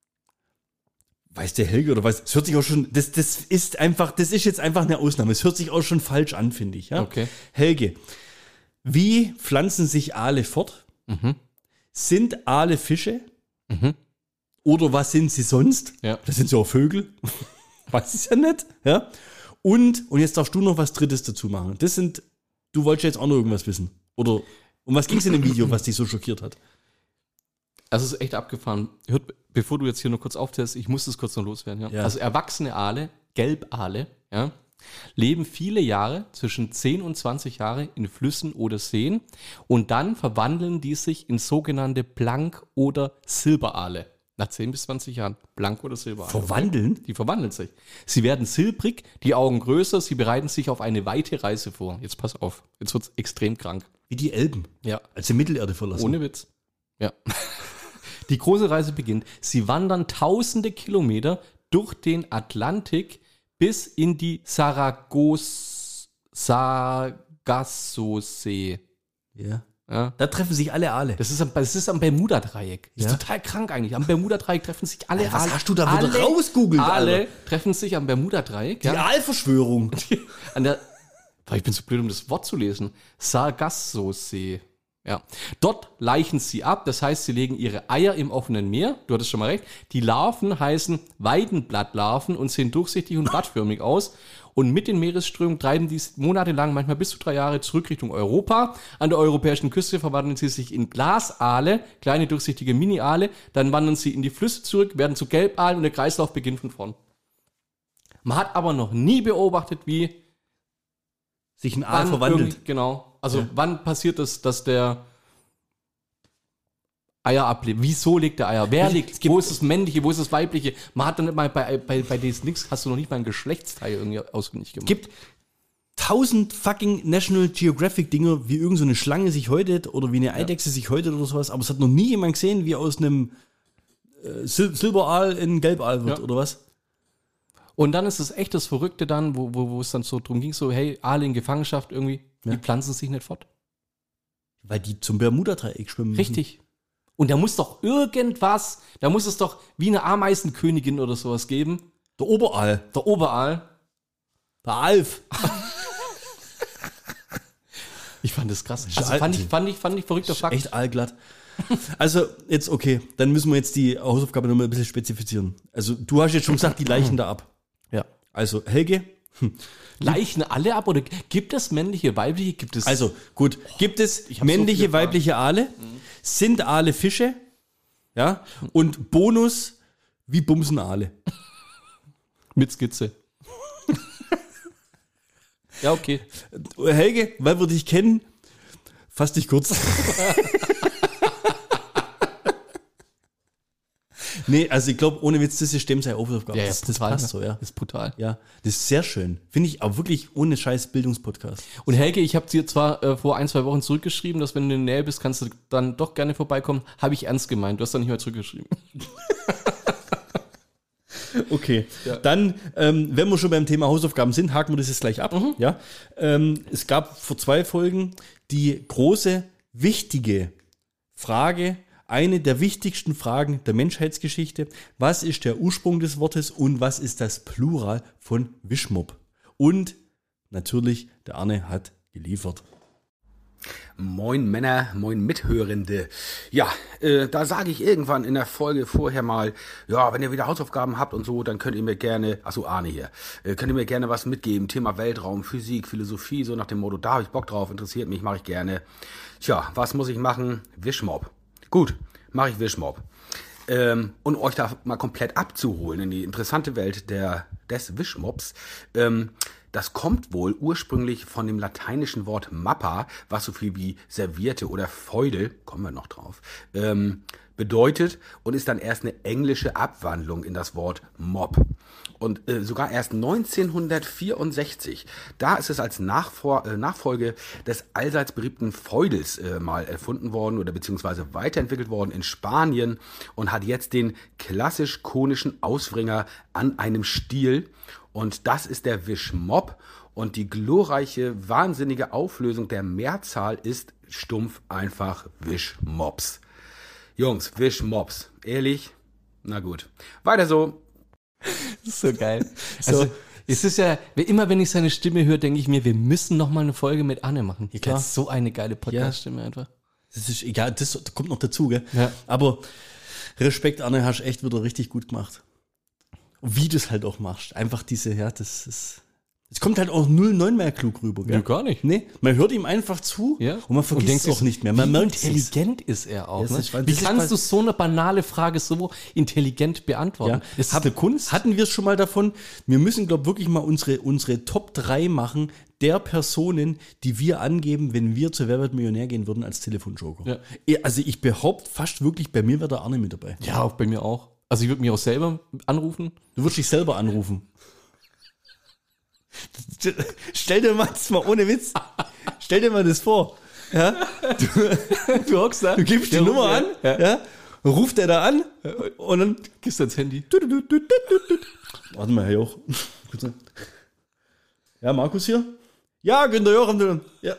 Weiß der Helge oder weiß, es hört sich auch schon, das, das ist einfach, das ist jetzt einfach eine Ausnahme. Es hört sich auch schon falsch an, finde ich. Ja? Okay. Helge, wie pflanzen sich Aale fort? Mhm. Sind Aale Fische? Mhm. Oder was sind sie sonst? Ja. Das sind so auch Vögel. Weiß ich ja nicht. Ja? Und, und jetzt darfst du noch was Drittes dazu machen. Das sind, du wolltest jetzt auch noch irgendwas wissen. Oder um was ging es in dem Video, was dich so schockiert hat? Also es ist echt abgefahren. Hört, bevor du jetzt hier nur kurz aufzählst, ich muss das kurz noch loswerden. Ja? Ja. Also erwachsene Aale, Gelbaale, ja, leben viele Jahre, zwischen zehn und zwanzig Jahre in Flüssen oder Seen und dann verwandeln die sich in sogenannte Blank- oder Silberaale. Nach zehn bis zwanzig Jahren. Blank- oder Silberaale. Verwandeln? Die verwandeln sich. Sie werden silbrig, die Augen größer, sie bereiten sich auf eine weite Reise vor. Jetzt pass auf, jetzt wird's extrem krank. Wie die Elben, Ja. als sie Mittelerde verlassen. Ohne Witz. Ja. Die große Reise beginnt. Sie wandern tausende Kilometer durch den Atlantik bis in die Saragos, Sargasso-See. Ja. Ja. Da treffen sich alle Aale. Das ist am, das ist am Bermuda-Dreieck. Das Ja. ist total krank eigentlich. Am Bermuda-Dreieck treffen sich alle Alter, was Aale. hast du da wieder alle, rausgoogelt, Alle Alter? treffen sich am Bermuda-Dreieck. Die Ja. Aalverschwörung. An der, Boah, ich bin zu blöd, um das Wort zu lesen. Sargasso-See. Ja. Dort laichen sie ab, das heißt, sie legen ihre Eier im offenen Meer. Du hattest schon mal recht. Die Larven heißen Weidenblattlarven und sehen durchsichtig und blattförmig aus. Und mit den Meeresströmungen treiben die monatelang, manchmal bis zu drei Jahre zurück Richtung Europa. An der europäischen Küste verwandeln sie sich in Glasaale, kleine durchsichtige Mini-Aale. Dann wandern sie in die Flüsse zurück, werden zu Gelbaalen und der Kreislauf beginnt von vorn. Man hat aber noch nie beobachtet, wie sich ein Aal verwandelt. Genau. Also ja. wann passiert es, dass der Eier ablegt? Wieso legt der Eier? Wer legt? Wo ist das männliche? Wo ist das weibliche? Man hat dann nicht mal bei, bei, bei diesen Nix, hast du noch nicht mal ein Geschlechtsteil irgendwie ausfindig gemacht. Gibt tausend fucking National Geographic Dinger, wie irgend so eine Schlange sich häutet oder wie eine Eidechse ja. sich häutet oder sowas, aber es hat noch nie jemand gesehen, wie aus einem äh, Sil- Silberaal ein Gelbaal wird, ja. oder was? Und dann ist es echt das Verrückte dann, wo, wo, wo es dann so drum ging, so, hey, Aale in Gefangenschaft irgendwie, ja. die pflanzen sich nicht fort. Weil die zum Bermuda-Dreieck schwimmen müssen. Richtig. Und da muss doch irgendwas, da muss es doch wie eine Ameisenkönigin oder sowas geben. Der Oberaal. Der Oberaal. Der Alf. Ich fand das krass. Also fand ich, fand ich, fand ich verrückter Fakt. Echt allglatt. Also, jetzt, okay, dann müssen wir jetzt die Hausaufgabe nochmal ein bisschen spezifizieren. Also, du hast jetzt schon gesagt, die Leichen da ab. Ja. Also, Helge. Leichen alle ab oder gibt es männliche, weibliche? Gibt es? Also, gut. Gibt es männliche, so weibliche Aale? Mhm. Sind Aale Fische? Ja. Und Bonus, wie bumsen Aale? Mit Skizze. Ja, okay. Helge, weil wir dich kennen, fass dich kurz. Nee, also ich glaube, ohne Witz, das System sei Aufgabe. Ja, ja, das, das brutal, passt so, ja. Das ist brutal. Ja, das ist sehr schön. Finde ich auch wirklich ohne scheiß Bildungspodcast. Und Helge, ich habe dir zwar äh, vor ein, zwei Wochen zurückgeschrieben, dass wenn du in der Nähe bist, kannst du dann doch gerne vorbeikommen. Habe ich ernst gemeint. Du hast dann nicht mehr zurückgeschrieben. Okay, ja. Dann, ähm, wenn wir schon beim Thema Hausaufgaben sind, haken wir das jetzt gleich ab. Mhm. Ja? Ähm, es gab vor zwei Folgen die große, wichtige Frage, eine der wichtigsten Fragen der Menschheitsgeschichte. Was ist der Ursprung des Wortes und was ist das Plural von Wischmopp? Und natürlich, der Arne hat geliefert. Moin Männer, moin Mithörende. Ja, äh, da sage ich irgendwann in der Folge vorher mal, ja, wenn ihr wieder Hausaufgaben habt und so, dann könnt ihr mir gerne, achso, Arne hier, äh, könnt ihr mir gerne was mitgeben, Thema Weltraum, Physik, Philosophie, so nach dem Motto, da habe ich Bock drauf, interessiert mich, mache ich gerne. Tja, was muss ich machen? Wischmopp. Gut, mache ich Wischmopp. Ähm, und euch da mal komplett abzuholen in die interessante Welt der, des Wischmopps, ähm, das kommt wohl ursprünglich von dem lateinischen Wort mappa, was so viel wie Serviette oder Feudel, kommen wir noch drauf, ähm, bedeutet und ist dann erst eine englische Abwandlung in das Wort Mob. Und äh, sogar erst neunzehnhundertvierundsechzig, da ist es als Nachvor- äh, Nachfolge des allseits beliebten Feudels äh, mal erfunden worden oder beziehungsweise weiterentwickelt worden in Spanien und hat jetzt den klassisch konischen Ausbringer an einem Stiel. Und das ist der Wischmopp. Und die glorreiche, wahnsinnige Auflösung der Mehrzahl ist stumpf einfach Wischmops. Jungs, Wischmops. Ehrlich? Na gut. Weiter so. Das ist so geil. Also, so. Es ist ja, immer wenn ich seine Stimme höre, denke ich mir, wir müssen noch mal eine Folge mit Anne machen. Ja, klar. Das ist so eine geile Podcast-Stimme einfach. Das ist, ja, das kommt noch dazu, gell? Ja. Aber Respekt, Anne, hast echt wieder richtig gut gemacht. Wie du es halt auch machst. Einfach diese, ja, das ist. Es kommt halt auch null neun mehr klug rüber, gell? Nee, gar nicht. Nee, man hört ihm einfach zu ja. und man vergisst es auch nicht mehr. Man wie merkt intelligent ist er auch. Ja, ne? ist, Wie kannst du so eine banale Frage so intelligent beantworten? Ja. Das ist Hab, eine Kunst. Hatten wir es schon mal davon? Wir müssen, glaube ich, wirklich mal unsere, unsere Top drei machen der Personen, die wir angeben, wenn wir zu Wer wird Millionär gehen würden als Telefonjoker. Ja. Also ich behaupte fast wirklich, bei mir wäre der Arne mit dabei. Ja, auch bei mir auch. Also ich würde mich auch selber anrufen. Du würdest dich selber anrufen. Stell dir mal das mal ohne Witz. Stell dir mal das vor. Ja? Du, du hockst da, du gibst die Nummer an, ja. Ja? Ruft er da an und dann gibst du das Handy. Warte mal, Herr Joch. Ja, Markus hier? Ja, Günther Joch. Ja.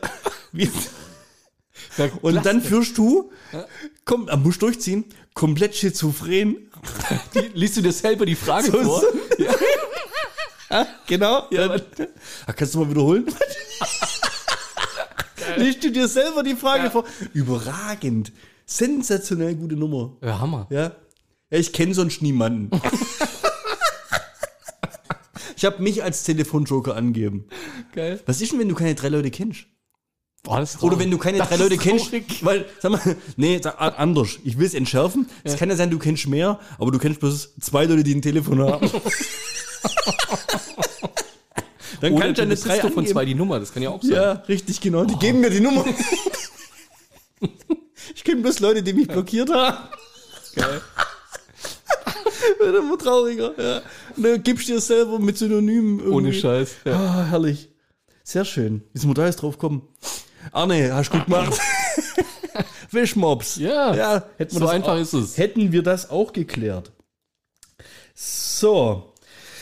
Und dann führst du, komm, musst durchziehen, komplett schizophren. Liest du dir selber die Frage so, vor? So. Ja. Ja, genau. Ja, kannst du mal wiederholen? Liest du dir selber die Frage ja. vor? Überragend. Sensationell gute Nummer. Ja, Hammer. Ja, ja ich kenne sonst niemanden. Ich habe mich als Telefonjoker angegeben. Geil. Was ist denn, wenn du keine drei Leute kennst? Boah, das ist Oder wenn du keine das drei Leute ist kennst, traurig. weil, sag mal, nee, sag, anders. Ich will es entschärfen. Es ja. kann ja sein, du kennst mehr, aber du kennst bloß zwei Leute, die ein Telefon haben. Dann Oder kannst du eine drei doch von angeben. zwei die Nummer, das kann ja auch sein. Ja, richtig, genau. Die oh. geben mir die Nummer. Ich kenne bloß Leute, die mich blockiert haben. Geil. Wird immer trauriger. Ja. Und dann gibst du dir selber mit Synonymen irgendwie. Ohne Scheiß. Ja. Ah, herrlich. Sehr schön. Wie sind wir da jetzt drauf kommen? Arne, hast du gut gemacht. Wischmops. Ja, ja hätten wir so das einfach auch, ist es. Hätten wir das auch geklärt. So.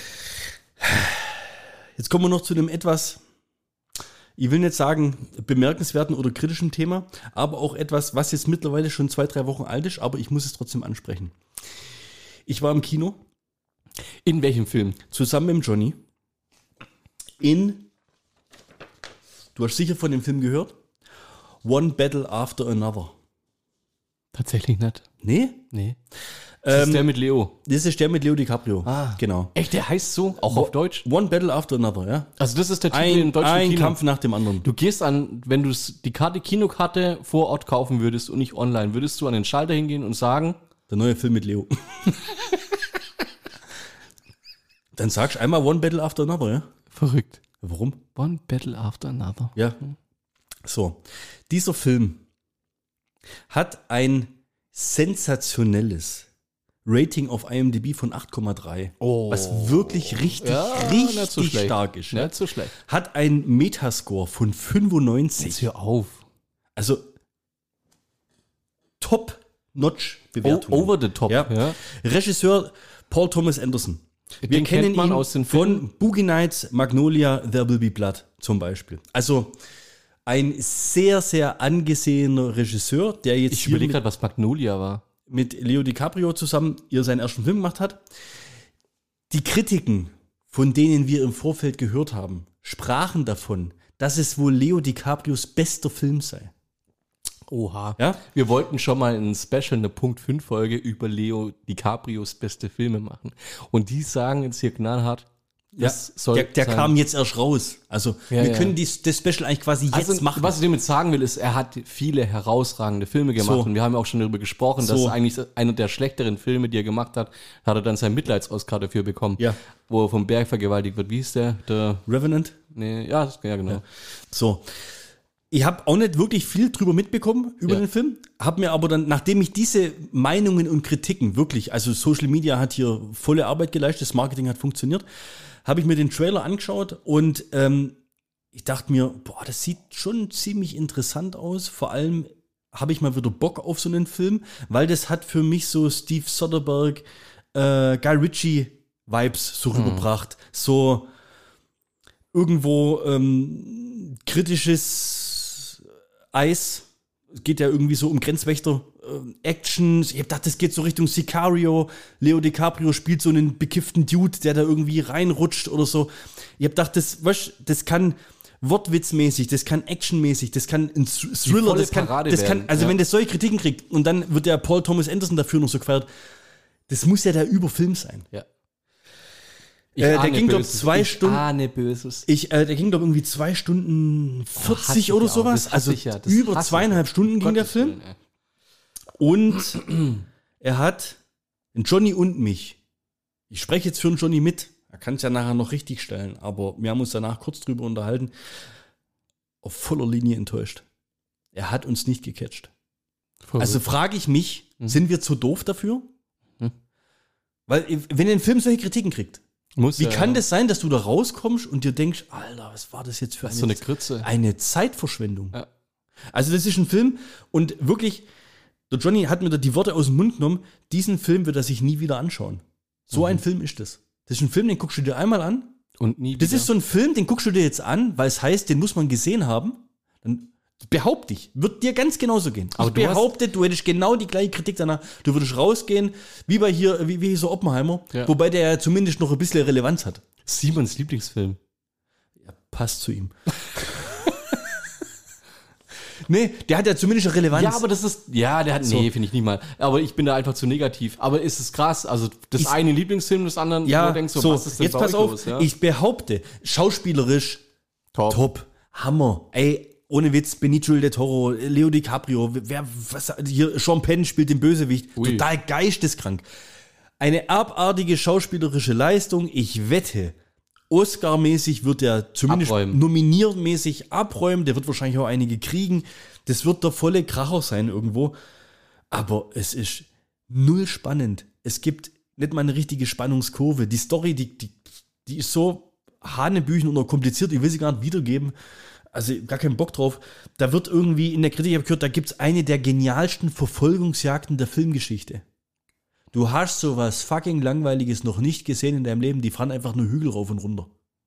Jetzt kommen wir noch zu einem etwas, ich will nicht sagen bemerkenswerten oder kritischen Thema, aber auch etwas, was jetzt mittlerweile schon zwei, drei Wochen alt ist, aber ich muss es trotzdem ansprechen. Ich war im Kino. In welchem Film? Zusammen mit dem Johnny. In, du hast sicher von dem Film gehört, One Battle After Another. Tatsächlich nicht. Nee? Nee. Das Ähm, ist der mit Leo. Das ist der mit Leo DiCaprio. Ah. Genau. Echt, der heißt so? Auch Wo- auf Deutsch? One Battle After Another, ja. Also das ist der Titel Ein, im deutschen ein Kino. Kampf nach dem anderen. Du gehst an, wenn du die Karte Kinokarte vor Ort kaufen würdest und nicht online, würdest du an den Schalter hingehen und sagen, Der neue Film mit Leo. Dann sagst du einmal One Battle After Another, ja? verrückt. Warum? One Battle After Another. Ja. So. Dieser Film hat ein sensationelles Rating auf I M D B von acht Komma drei. Oh. Was wirklich richtig, Ja, richtig nicht so schlecht. stark ist. Nicht so schlecht. Hat ein Metascore von Jetzt fünfundneunzig. hör auf. Also Top-Notch-Bewertung. O- over the top. Ja. Ja. Regisseur Paul Thomas Anderson. Wir Den kennen kennt man ihn aus den von Filmen. Boogie Nights, Magnolia, There Will Be Blood zum Beispiel. Also ein sehr, sehr angesehener Regisseur, der jetzt Ich hier überlege mit, gerade, was Magnolia war. mit Leo DiCaprio zusammen ihr seinen ersten Film gemacht hat. Die Kritiken, von denen wir im Vorfeld gehört haben, sprachen davon, dass es wohl Leo DiCaprios bester Film sei. Oha. Ja? Wir wollten schon mal ein Special, eine Punkt fünf Folge über Leo DiCaprios beste Filme machen. Und die sagen jetzt hier knallhart, das soll der der sein. kam jetzt erst raus. Also Ja, wir ja. können dies, das Special eigentlich quasi jetzt Also, machen. was ich damit sagen will, ist, er hat viele herausragende Filme gemacht So. und wir haben ja auch schon darüber gesprochen, dass So. eigentlich einer der schlechteren Filme, die er gemacht hat, hat er dann seinen Mitleids-Oscar dafür bekommen, Ja. wo er vom Berg vergewaltigt wird. Wie hieß der? Der Revenant? nee, ja, das, ja, genau. So. Ich habe auch nicht wirklich viel drüber mitbekommen über Ja. den Film, habe mir aber dann, nachdem ich diese Meinungen und Kritiken wirklich, also Social Media hat hier volle Arbeit geleistet, das Marketing hat funktioniert, habe ich mir den Trailer angeschaut und ähm, ich dachte mir, boah, das sieht schon ziemlich interessant aus. Vor allem habe ich mal wieder Bock auf so einen Film, weil das hat für mich so Steve Soderbergh, äh, Guy Ritchie Vibes so rübergebracht. So irgendwo ähm, kritisches Eis. Es geht ja irgendwie so um Grenzwächter, äh, Action. Ich hab gedacht, das geht so Richtung Sicario. Leo DiCaprio spielt so einen bekifften Dude, der da irgendwie reinrutscht oder so. Ich hab gedacht, das, weißt, das kann wortwitzmäßig, das kann actionmäßig, das kann ein Thr- Thriller, volle das kann, Parade das kann, werden, also ja. wenn das solche Kritiken kriegt und dann wird der Paul Thomas Anderson dafür noch so gefeiert, das muss ja der Überfilm sein. Ja. Äh, der ahne ging, glaub Böses. zwei ich Stunden- ahne Böses. Ich, äh, der ging doch irgendwie zwei Stunden vierzig hasse ich oder ja auch, sowas. das hasse Also ich ja, das über hasse ich zweieinhalb ja. Stunden ging der Gottes Film. Willen, ey. Und er hat einen Johnny und mich. Ich spreche jetzt für einen Johnny mit. Er kann es ja nachher noch richtig stellen, aber wir haben uns danach kurz drüber unterhalten. Auf voller Linie enttäuscht. Er hat uns nicht gecatcht. Verrückt. Also frage ich mich, Mhm. sind wir zu doof dafür? Mhm. Weil, wenn ein Film solche Kritiken kriegt, Muss wie ja, kann das sein, dass du da rauskommst und dir denkst, Alter, was war das jetzt für so eine Grütze. eine Zeitverschwendung? Ja. Also das ist ein Film und wirklich, der Johnny hat mir da die Worte aus dem Mund genommen, diesen Film wird er sich nie wieder anschauen. So ein Film ist das. Das ist ein Film, den guckst du dir einmal an. Und nie Das wieder. ist so ein Film, den guckst du dir jetzt an, weil es heißt, den muss man gesehen haben. Dann behaupte ich, wird dir ganz genauso gehen. Aber ich du hast- behaupte, du hättest genau die gleiche Kritik danach. Du würdest rausgehen, wie bei hier, wie, wie so Oppenheimer, Ja. wobei der ja zumindest noch ein bisschen Relevanz hat. Simons Lieblingsfilm. Ja, passt zu ihm. Nee, der hat ja zumindest eine Relevanz. Ja, aber das ist, ja, der hat, So. nee, finde ich nie mal. Aber ich bin da einfach zu negativ. Aber ist es krass, also das Ist- eine Lieblingsfilm, das andere, wo ja, du denkst so, so, was ist denn jetzt bei pass euch auf, los? Ja? ich behaupte, schauspielerisch Top. top, Hammer. Ey, ohne Witz, Benicio del Toro, Leo DiCaprio, wer, was, hier, Sean Penn spielt den Bösewicht, Ui. total geisteskrank. Eine abartige schauspielerische Leistung, ich wette, Oscar-mäßig wird er zumindest Abräumen. nominiermäßig abräumen, der wird wahrscheinlich auch einige kriegen, das wird der volle Kracher sein irgendwo, aber es ist null spannend, es gibt nicht mal eine richtige Spannungskurve, die Story, die, die, die ist so hanebüchen oder kompliziert, ich will sie gar nicht wiedergeben, also gar keinen Bock drauf, da wird irgendwie in der Kritik, ich habe gehört, da gibt es eine der genialsten Verfolgungsjagden der Filmgeschichte. Du hast sowas fucking Langweiliges noch nicht gesehen in deinem Leben. Die fahren einfach nur Hügel rauf und runter.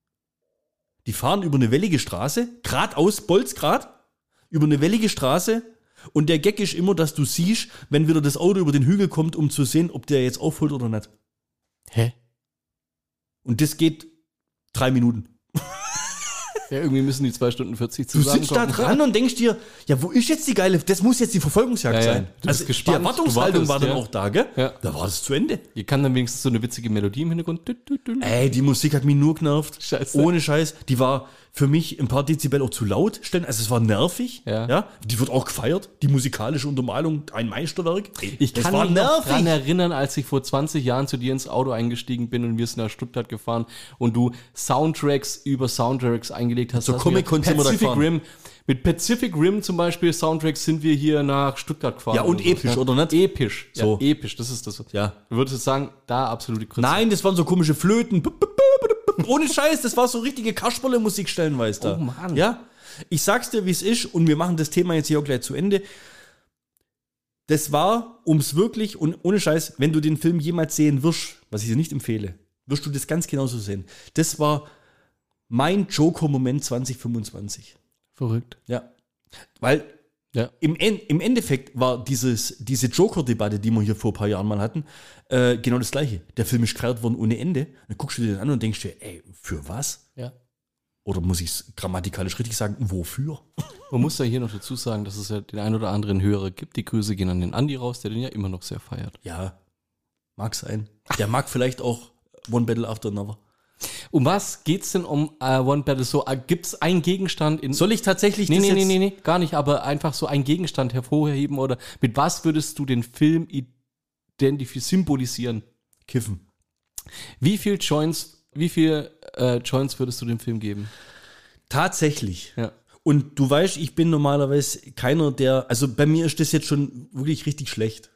Die fahren über eine wellige Straße, geradeaus, bolzgrad, über eine wellige Straße. Und der Gag ist immer, dass du siehst, wenn wieder das Auto über den Hügel kommt, um zu sehen, ob der jetzt aufholt oder nicht. Hä? Und das geht drei Minuten. Ja, irgendwie müssen die zwei Stunden vierzig Du zusammenkommen. sitzt da dran und denkst dir, ja, wo ist jetzt die geile, das muss jetzt die Verfolgungsjagd Ja, ja. sein. Du bist Also gespannt, die Erwartungshaltung du war dann wartest, auch da, gell? Ja. Da war das zu Ende. Hier kann dann wenigstens so eine witzige Melodie im Hintergrund. Dü, dü, dü. Ey, die Musik hat mich nur genervt. Scheiße. Ohne Scheiß. Die war für mich ein paar Dezibel auch zu laut. Stellen. Also es war nervig. Ja. Die wird auch gefeiert. Die musikalische Untermalung, ein Meisterwerk. Ich Das kann war mich noch dran nervig. erinnern, als ich vor zwanzig Jahren zu dir ins Auto eingestiegen bin und wir sind nach Stuttgart gefahren und du Soundtracks über Soundtracks eingelegt hast. Zur Hast wir Comic-Con sind wir da Pacific gefahren. Rim. Mit Pacific Rim zum Beispiel Soundtracks sind wir hier nach Stuttgart gefahren. Ja, und oder so. episch, oder nicht? Episch. So. Ja, episch, das ist das. Ja. Du würdest sagen, da absolute Grütze. Nein, das waren so komische Flöten. Ohne Scheiß, das war so richtige Kasperle-Musik stellenweise da. Oh Mann. Ja, ich sag's dir, wie es ist, und wir machen das Thema jetzt hier auch gleich zu Ende. Das war, ums wirklich, und ohne Scheiß, wenn du den Film jemals sehen wirst, was ich dir nicht empfehle, wirst du das ganz genauso sehen. Das war mein Joker-Moment zwanzig fünfundzwanzig. Verrückt. Ja. Weil Ja. im, En im Endeffekt war dieses, diese Joker-Debatte, die wir hier vor ein paar Jahren mal hatten, äh, genau das Gleiche. Der Film ist gefeiert worden ohne Ende. Dann guckst du dir den an und denkst dir, ey, für was? Ja. Oder muss ich es grammatikalisch richtig sagen, wofür? Man muss ja hier noch dazu sagen, dass es ja den ein oder anderen Hörer gibt. Die Grüße gehen an den Andi raus, der den ja immer noch sehr feiert. Ja, mag sein. Der mag vielleicht auch One Battle After Another. Um was geht's denn um äh, One Battle? So, äh, gibt's einen Gegenstand in. Soll ich tatsächlich Nee, das nee, jetzt... nee, nee, nee, gar nicht, aber einfach so einen Gegenstand hervorheben oder mit was würdest du den Film identifizieren, symbolisieren? Kiffen. Wie viel Joints, wie viel äh, Joints würdest du dem Film geben? Tatsächlich. Ja. Und du weißt, ich bin normalerweise keiner, der... Also bei mir ist das jetzt schon wirklich richtig schlecht.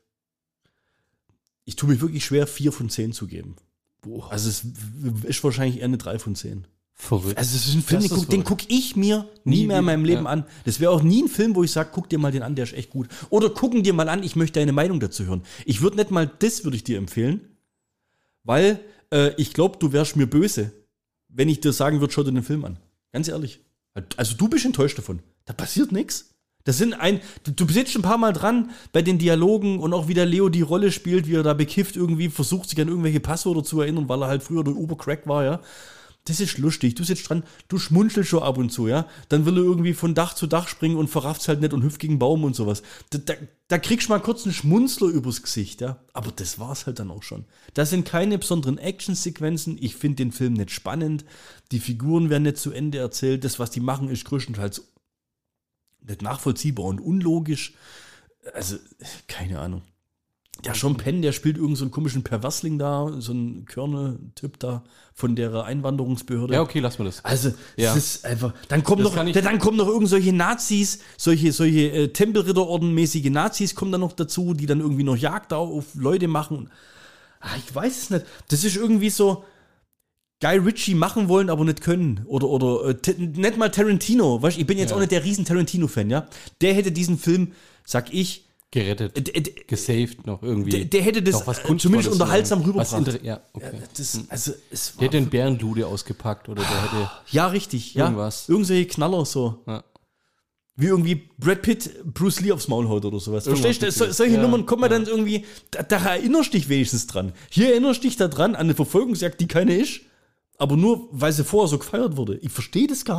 Ich tue mich wirklich schwer, vier von zehn zu geben. Boah, Also es ist wahrscheinlich eher eine drei von zehn. verrückt. Also es ist ein Film, Das den, ist guck, den verrückt. gucke ich mir nie, Nie mehr in wieder, meinem Leben ja. an. Das wäre auch nie ein Film, wo ich sage, guck dir mal den an, der ist echt gut. Oder gucken dir mal an, ich möchte deine Meinung dazu hören. Ich würde nicht mal das würde ich dir empfehlen, weil äh, ich glaube, du wärst mir böse, wenn ich dir sagen würde, schau dir den Film an. Ganz ehrlich. Also du bist enttäuscht davon. Da passiert nichts. Das sind ein, du, du sitzt ein paar Mal dran bei den Dialogen und auch wie der Leo die Rolle spielt, wie er da bekifft irgendwie versucht, sich an irgendwelche Passwörter zu erinnern, weil er halt früher der Obercrack war, ja. Das ist lustig. Du sitzt dran, du schmunzelst schon ab und zu, ja. Dann will er irgendwie von Dach zu Dach springen und verrafft's halt nicht und hüpft gegen einen Baum und sowas. Da, da, da kriegst du mal kurz einen Schmunzler übers Gesicht, ja. Aber das war's halt dann auch schon. Das sind keine besonderen Actionsequenzen. Ich finde den Film nicht spannend. Die Figuren werden nicht zu Ende erzählt. Das, was die machen, ist größtenteils nicht nachvollziehbar und unlogisch. Also, keine Ahnung. Der Sean Penn, der spielt irgend so einen komischen Perversling da, so ein Körner-Typ da von der Einwanderungsbehörde. Ja, okay, lass mal das. Also, Ja. das ist einfach. Dann kommen Das noch, kann ich- dann kommen noch irgend solche Nazis, solche, solche äh, Tempelritterorden-mäßige Nazis kommen dann noch dazu, die dann irgendwie noch Jagd auf Leute machen. Ah, ich weiß es nicht. Das ist irgendwie so Guy Ritchie machen wollen, aber nicht können. Oder, oder äh, t- nicht mal Tarantino. Weißt, ich bin jetzt Ja. auch nicht der riesen Tarantino-Fan, ja. Der hätte diesen Film, sag ich, Gerettet, äh, d- d- gesaved noch irgendwie. der, der hätte das Noch was äh, Kunstvolles zumindest unterhaltsam oder was rübergebracht. inter- Ja, okay. Das, also, es war Der hätte den Bärenlude ausgepackt oder der hätte. Ja, richtig. Ja. Irgendwas. Irgendwelche Knaller so. Ja. Wie irgendwie Brad Pitt Bruce Lee aufs Maul haut oder sowas. Irgendwas Verstehst du? So, Witziges. solche Ja, Nummern kommen ja. dann irgendwie, da, da erinnerst du dich wenigstens dran. Hier erinnerst du dich da dran an eine Verfolgungsjagd, die keine ist, aber nur, weil sie vorher so gefeiert wurde. Ich verstehe das gar nicht.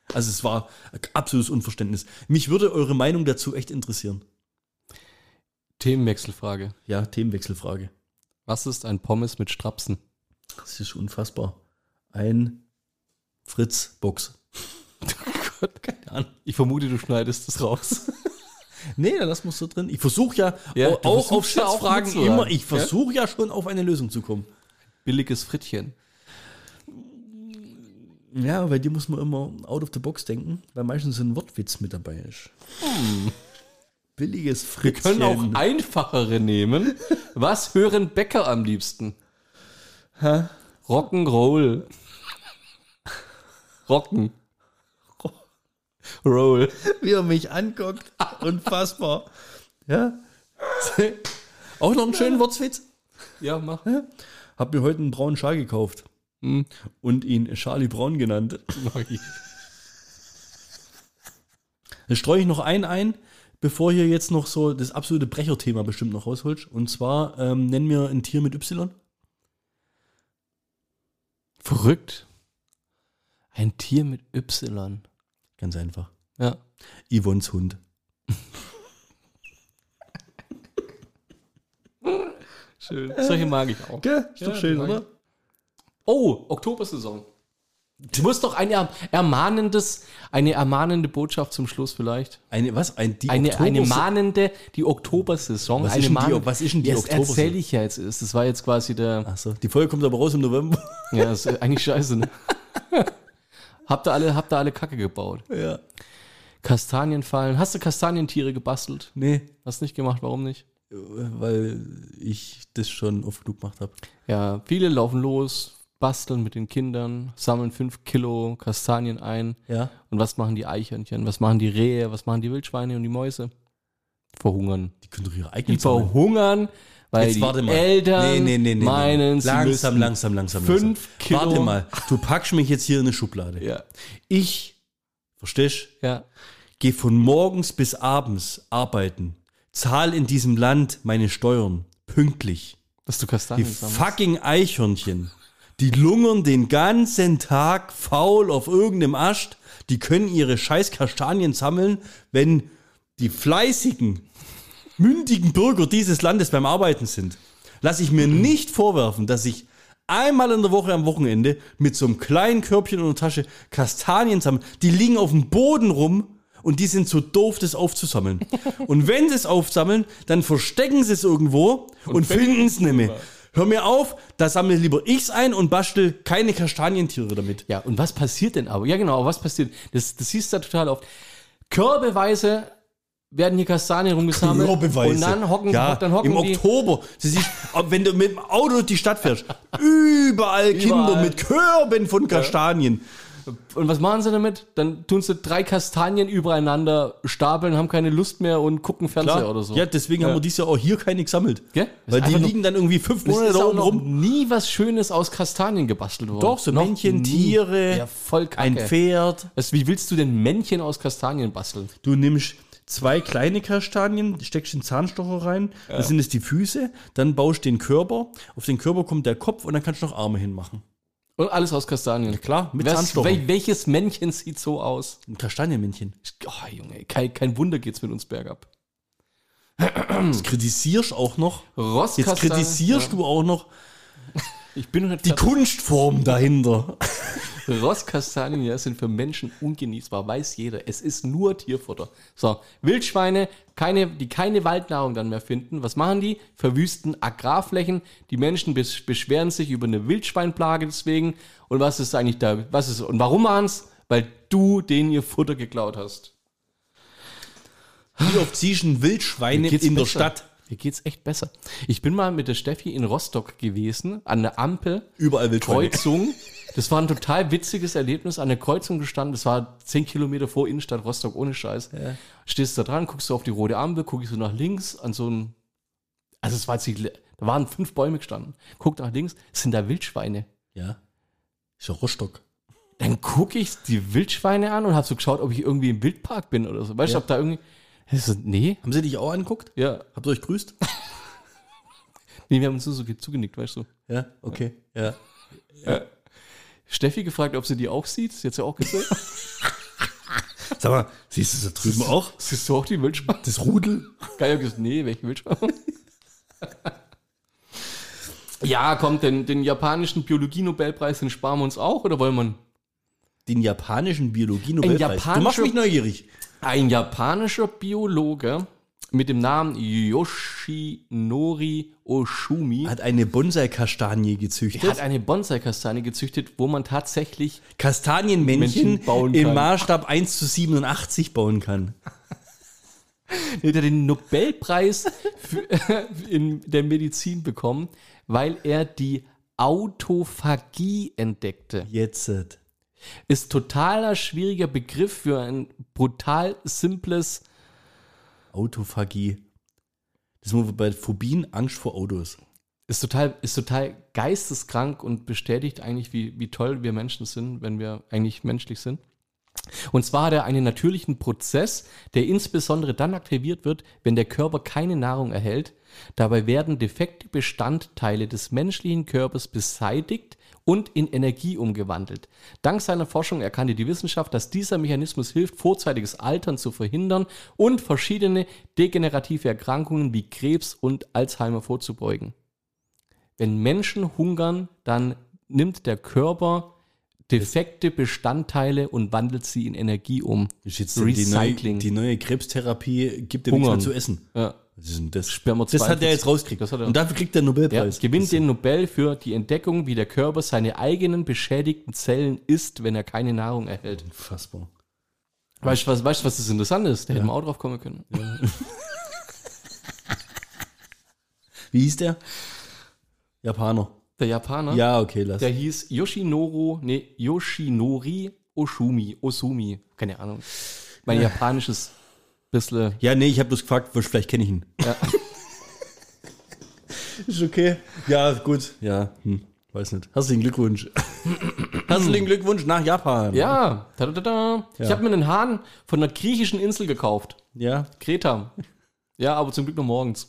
Also es war absolutes Unverständnis. Mich würde eure Meinung dazu echt interessieren. Themenwechselfrage. Ja, Themenwechselfrage. Was ist ein Pommes mit Strapsen? Das ist unfassbar. Ein Fritz-Box. Gott, keine Ahnung. Ich vermute, du schneidest das raus. Nee, dann lassen wir es so drin. Ich versuche ja, Ja, auch, du auch auf versuchst ja auch Schätzfragen mitzuhaben. immer, ich versuche ja? ja schon auf eine Lösung zu kommen. Billiges Frittchen. Ja, bei dir muss man immer out of the box denken, weil meistens ein Wortwitz mit dabei ist. Hm. Billiges Wir Frittchen. können auch einfachere nehmen. Was hören Bäcker am liebsten? Hä? Rock'n'Roll. Rocken. Roll. Wie er mich anguckt. Unfassbar. Ja. Auch noch einen schönen Wortwitz. Ja, mach. Ja. Hab mir heute einen braunen Schal gekauft. Hm. Und ihn Charlie Braun genannt. Dann streue ich noch einen ein, bevor hier jetzt noch so das absolute Brecherthema bestimmt noch rausholst. Und zwar ähm, nennen wir ein Tier mit Y. Verrückt. Ein Tier mit Y. Ganz einfach. Ja. Yvonnes Hund. Schön. Solche mag ich auch. Gell? Ist doch Ja, schön, mag oder? Oh, Oktobersaison. Du musst doch ein er- ermahnendes, eine ermahnende Botschaft zum Schluss vielleicht. Eine, was? Ein, die Eine, eine Oktobersa- mahnende, die Oktobersaison. Was eine ist denn die- mahnende- was ist denn die Ja, das Oktobersaison? erzähle ich ja jetzt erst. Das war jetzt quasi der, Ach so, die Folge kommt aber raus im November. ja, das ist eigentlich scheiße, ne? Habt ihr alle, habt ihr alle Kacke gebaut? Ja. Kastanienfallen. Hast du Kastanientiere gebastelt? Nee, Hast nicht gemacht, warum nicht? weil ich das schon oft genug gemacht habe. Ja, viele laufen los, basteln mit den Kindern, sammeln fünf Kilo Kastanien ein. Ja. Und was machen die Eichhörnchen? Was machen die Rehe? Was machen die Wildschweine und die Mäuse? Verhungern. Die können doch ihre Die eigenen sammeln. verhungern, weil Jetzt die warte mal. Eltern Nee, nee, nee, nee, meinen, nee. sie Langsam, müssen langsam, langsam, fünf langsam. Kilo. Warte mal, du packst mich jetzt hier in eine Schublade. Ja, Ich, verstehst du, ja. gehe von morgens bis abends arbeiten, zahl in diesem Land meine Steuern, pünktlich. Dass du Die Kastanien sammelst. fucking Eichhörnchen, die lungern den ganzen Tag faul auf irgendeinem Ast, die können ihre scheiß Kastanien sammeln, wenn die fleißigen, mündigen Bürger dieses Landes beim Arbeiten sind. Lass ich mir nicht vorwerfen, dass ich einmal in der Woche am Wochenende mit so einem kleinen Körbchen in der Tasche Kastanien sammle. Die liegen auf dem Boden rum und die sind zu doof, das aufzusammeln. Und wenn sie es aufsammeln, dann verstecken sie es irgendwo und, und finden es nicht mehr. Hör mir auf, da sammle lieber ich's ein und bastel keine Kastanientiere damit. Ja, und was passiert denn aber? Ja, genau, aber was passiert? Das, das siehst du da total oft. Körbeweise werden hier Kastanien rumgesammelt. Körbeweise. Und dann hocken, ja, dann hocken im die. Oktober. Sie sich, wenn du mit dem Auto durch die Stadt fährst, überall Kinder Überall. mit Körben von Kastanien. Und was machen sie damit? Dann tun sie drei Kastanien übereinander stapeln, haben keine Lust mehr und gucken Fernseher Klar. oder so. Ja, deswegen Ja. haben wir dieses Jahr auch hier keine gesammelt. Gell? Das Weil ist die einfach nur- liegen dann irgendwie fünf Es Monate ist da auch oben noch rum. nie was Schönes aus Kastanien gebastelt worden. Doch, so Noch Männchen, nie. Tiere, Ja, voll kacke. ein Pferd. Was, wie willst du denn Männchen aus Kastanien basteln? Du nimmst zwei kleine Kastanien, steckst den Zahnstocher rein, dann sind es die Füße, dann baust du den Körper, auf den Körper kommt der Kopf und dann kannst du noch Arme hinmachen. Und alles aus Kastanien. Klar, mit Was, Zahnstocher. wel, welches Männchen sieht so aus? Ein Kastanienmännchen. Oh, Junge, kein, kein Wunder geht's mit uns bergab. Das kritisierst auch noch. Rosskastanien. Jetzt kritisierst du auch noch Ich bin noch nicht die fertig. Kunstform dahinter. Rostkastanien ja, sind für Menschen ungenießbar, weiß jeder. Es ist nur Tierfutter. So, Wildschweine, keine, die keine Waldnahrung dann mehr finden. Was machen die? Verwüsten Agrarflächen. Die Menschen bes- beschweren sich über eine Wildschweinplage deswegen. Und was ist eigentlich da? Was ist, und warum machen es? Weil du denen ihr Futter geklaut hast. Wie oft siehst du ein Wildschweine Geht's in der besser? Stadt? Mir geht's echt besser. Ich bin mal mit der Steffi in Rostock gewesen, an der Ampel. Überall Wildschweine. Kreuzung. Das war ein total witziges Erlebnis. An der Kreuzung gestanden. Das war zehn Kilometer vor Innenstadt Rostock, ohne Scheiß. Ja. Stehst da dran, guckst du auf die rote Ampel, guck ich so nach links an so ein. Also, es war jetzt nicht, da waren fünf Bäume gestanden. Guck nach links, es sind da Wildschweine. Ja. Ist ja Rostock. Dann gucke ich die Wildschweine an und habe so geschaut, ob ich irgendwie im Wildpark bin oder so. Weißt du, Ja. ob da irgendwie. Ich so, nee. Haben sie dich auch angeguckt? Ja. Habt ihr euch grüßt? Nee, wir haben uns nur so zugenickt, weißt du. Ja, okay. Ja. Steffi gefragt, ob sie die auch sieht. Sie hat sie auch gesehen. Sag mal, siehst du da drüben auch? Siehst du auch die Wildschweine? Das Rudel? Geil gesagt, nee, welche Wildschweine? Ja, komm, den, den japanischen Biologie-Nobelpreis, den sparen wir uns auch, oder wollen wir? Den japanischen Biologie-Nobelpreis. japanischer- Du machst mich neugierig. Ein japanischer Biologe mit dem Namen Yoshinori Oshumi Hat eine Bonsai-Kastanie gezüchtet. hat eine Bonsai-Kastanie gezüchtet, wo man tatsächlich Kastanienmännchen Menschen bauen im kann. Maßstab eins zu siebenundachtzig bauen kann. hat er den Nobelpreis für, in der Medizin bekommen, weil er die Autophagie entdeckte. Jetzt. Ist totaler schwieriger Begriff für ein brutal simples. Autophagie. Das ist nur bei Phobien, Angst vor Autos. Ist total, ist total geisteskrank und bestätigt eigentlich, wie, wie toll wir Menschen sind, wenn wir eigentlich menschlich sind. Und zwar hat er einen natürlichen Prozess, der insbesondere dann aktiviert wird, wenn der Körper keine Nahrung erhält. Dabei werden defekte Bestandteile des menschlichen Körpers beseitigt und in Energie umgewandelt. Dank seiner Forschung erkannte die Wissenschaft, dass dieser Mechanismus hilft, vorzeitiges Altern zu verhindern und verschiedene degenerative Erkrankungen wie Krebs und Alzheimer vorzubeugen. Wenn Menschen hungern, dann nimmt der Körper defekte Bestandteile und wandelt sie in Energie um. Das ist jetzt die neue, die neue Krebstherapie, gibt dir nichts mehr zu essen. Ja. Was ist denn das? Sperma Das hat er jetzt rausgekriegt. Das hat er- Und dafür kriegt er einen Ja, Nobelpreis. gewinnt den Nobel für die Entdeckung, wie der Körper seine eigenen beschädigten Zellen isst, wenn er keine Nahrung erhält. Unfassbar. Weißt du, was, weißt, du, was das Interessante ist? Da hätten wir auch drauf kommen können. Wie hieß der? Japaner. Der Japaner, Ja, okay, lass. der hieß Yoshinoro, nee, Yoshinori Oshumi, Osumi, keine Ahnung. Mein japanisches bisschen. Ja, nee, ich habe bloß gefragt, vielleicht kenne ich ihn. Ja. Ist okay. Ja, gut. Ja, hm, weiß nicht. Herzlichen Glückwunsch. Herzlichen Glückwunsch nach Japan. Ja, da, da, da. Ich habe mir einen Hahn von einer griechischen Insel gekauft. Ja. Kreta. Ja, aber zum Glück nur morgens.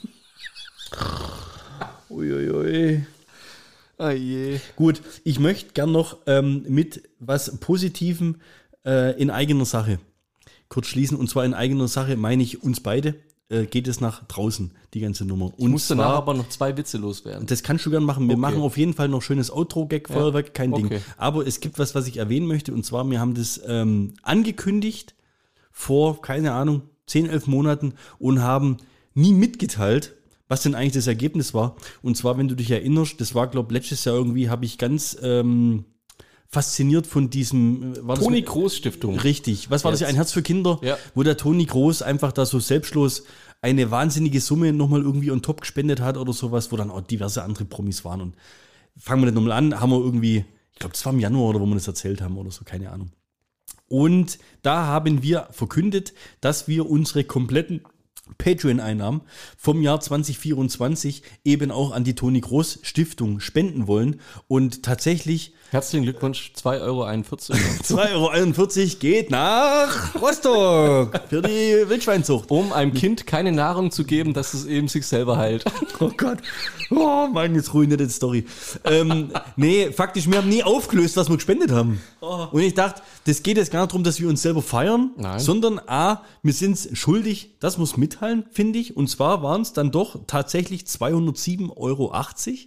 Uiuiui. Oh je. Gut, ich möchte gern noch ähm, mit was Positivem äh, in eigener Sache kurz schließen. Und zwar in eigener Sache meine ich uns beide. Äh, geht es nach draußen, die ganze Nummer. Ich muss danach aber noch zwei Witze loswerden. Das kannst du gern machen. Wir Okay. machen auf jeden Fall noch schönes Outro-Gag, Feuerwerk, kein Ding. Okay. Aber es gibt was, was ich erwähnen möchte. Und zwar, wir haben das ähm, angekündigt vor, keine Ahnung, zehn, elf Monaten und haben nie mitgeteilt, was denn eigentlich das Ergebnis war. Und zwar, wenn du dich erinnerst, das war, glaube ich, letztes Jahr irgendwie, habe ich ganz ähm, fasziniert von diesem... War das- Toni Groß Stiftung. Richtig. Was war das? Jetzt. Ein Herz für Kinder? Ja. Wo der Toni Groß einfach da so selbstlos eine wahnsinnige Summe nochmal irgendwie on top gespendet hat oder sowas, wo dann auch diverse andere Promis waren. Und fangen wir das nochmal an, haben wir irgendwie, ich glaube, das war im Januar oder wo wir das erzählt haben oder so, keine Ahnung. Und da haben wir verkündet, dass wir unsere kompletten Patreon-Einnahmen vom Jahr zwanzig vierundzwanzig eben auch an die Toni Groß Stiftung spenden wollen. Und tatsächlich Herzlichen Glückwunsch, zwei Euro einundvierzig. zwei Euro einundvierzig geht nach Rostock für die Wildschweinzucht. Um einem Kind keine Nahrung zu geben, dass es eben sich selber heilt. Oh Gott. Oh Mann, jetzt ruiniert die Story. ähm, nee, faktisch, wir haben nie aufgelöst, was wir gespendet haben. Und ich dachte, das geht jetzt gar nicht darum, dass wir uns selber feiern, Nein. sondern A, wir sind es schuldig, das muss mitteilen, finde ich. Und zwar waren es dann doch tatsächlich zweihundertsieben Euro achtzig.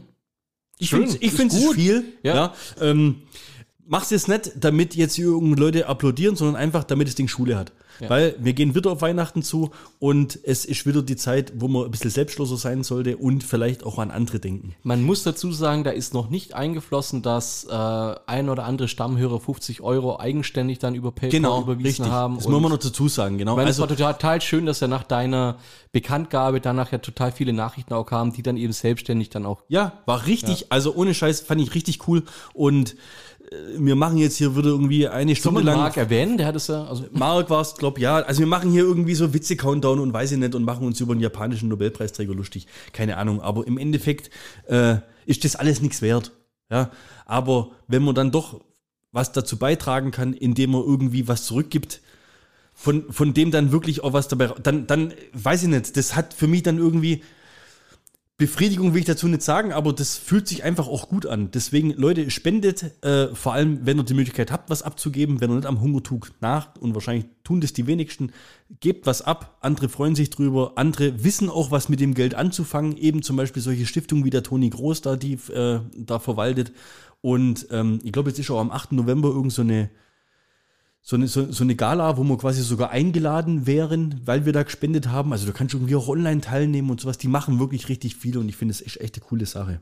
Ich Schön, finde ich ist finde es gut. viel. Ja. Ja. Ähm, mach's jetzt nicht, damit jetzt hier irgendeine Leute applaudieren, sondern einfach, damit das Ding Schule hat. Ja. Weil wir gehen wieder auf Weihnachten zu und es ist wieder die Zeit, wo man ein bisschen selbstloser sein sollte und vielleicht auch an andere denken. Man muss dazu sagen, da ist noch nicht eingeflossen, dass äh, ein oder andere Stammhörer fünfzig Euro eigenständig dann über PayPal überwiesen haben. Das muss man noch dazu sagen, genau. Weil es Also, war total, total schön, dass ja nach deiner Bekanntgabe dann nachher total viele Nachrichten auch kamen, die dann eben selbstständig dann auch. ja, war richtig, also ohne Scheiß fand ich richtig cool und äh, wir machen jetzt hier wieder irgendwie eine Soll Stunde man lang. Marc erwähnen? Der hat es ja, also Mark war es, glaube ja. Also wir machen hier irgendwie so Witze-Countdown und weiß ich nicht und machen uns über einen japanischen Nobelpreisträger lustig. Keine Ahnung. Aber im Endeffekt äh, ist das alles nichts wert. Ja. Aber wenn man dann doch was dazu beitragen kann, indem man irgendwie was zurückgibt, von, von dem dann wirklich auch was dabei, dann, dann weiß ich nicht, das hat für mich dann irgendwie ein Befriedigung will ich dazu nicht sagen, aber das fühlt sich einfach auch gut an. Deswegen, Leute, spendet, äh, vor allem, wenn ihr die Möglichkeit habt, was abzugeben, wenn ihr nicht am Hungertuch nach, und wahrscheinlich tun das die wenigsten, gebt was ab, andere freuen sich drüber, andere wissen auch, was mit dem Geld anzufangen, eben zum Beispiel solche Stiftungen wie der Toni Groß da, die äh, da verwaltet. Und ähm, ich glaube, jetzt ist auch am achten November irgend so eine So eine, so, so eine Gala, wo wir quasi sogar eingeladen wären, weil wir da gespendet haben. Also du kannst irgendwie auch online teilnehmen und sowas. Die machen wirklich richtig viel und ich finde, es ist echt eine coole Sache.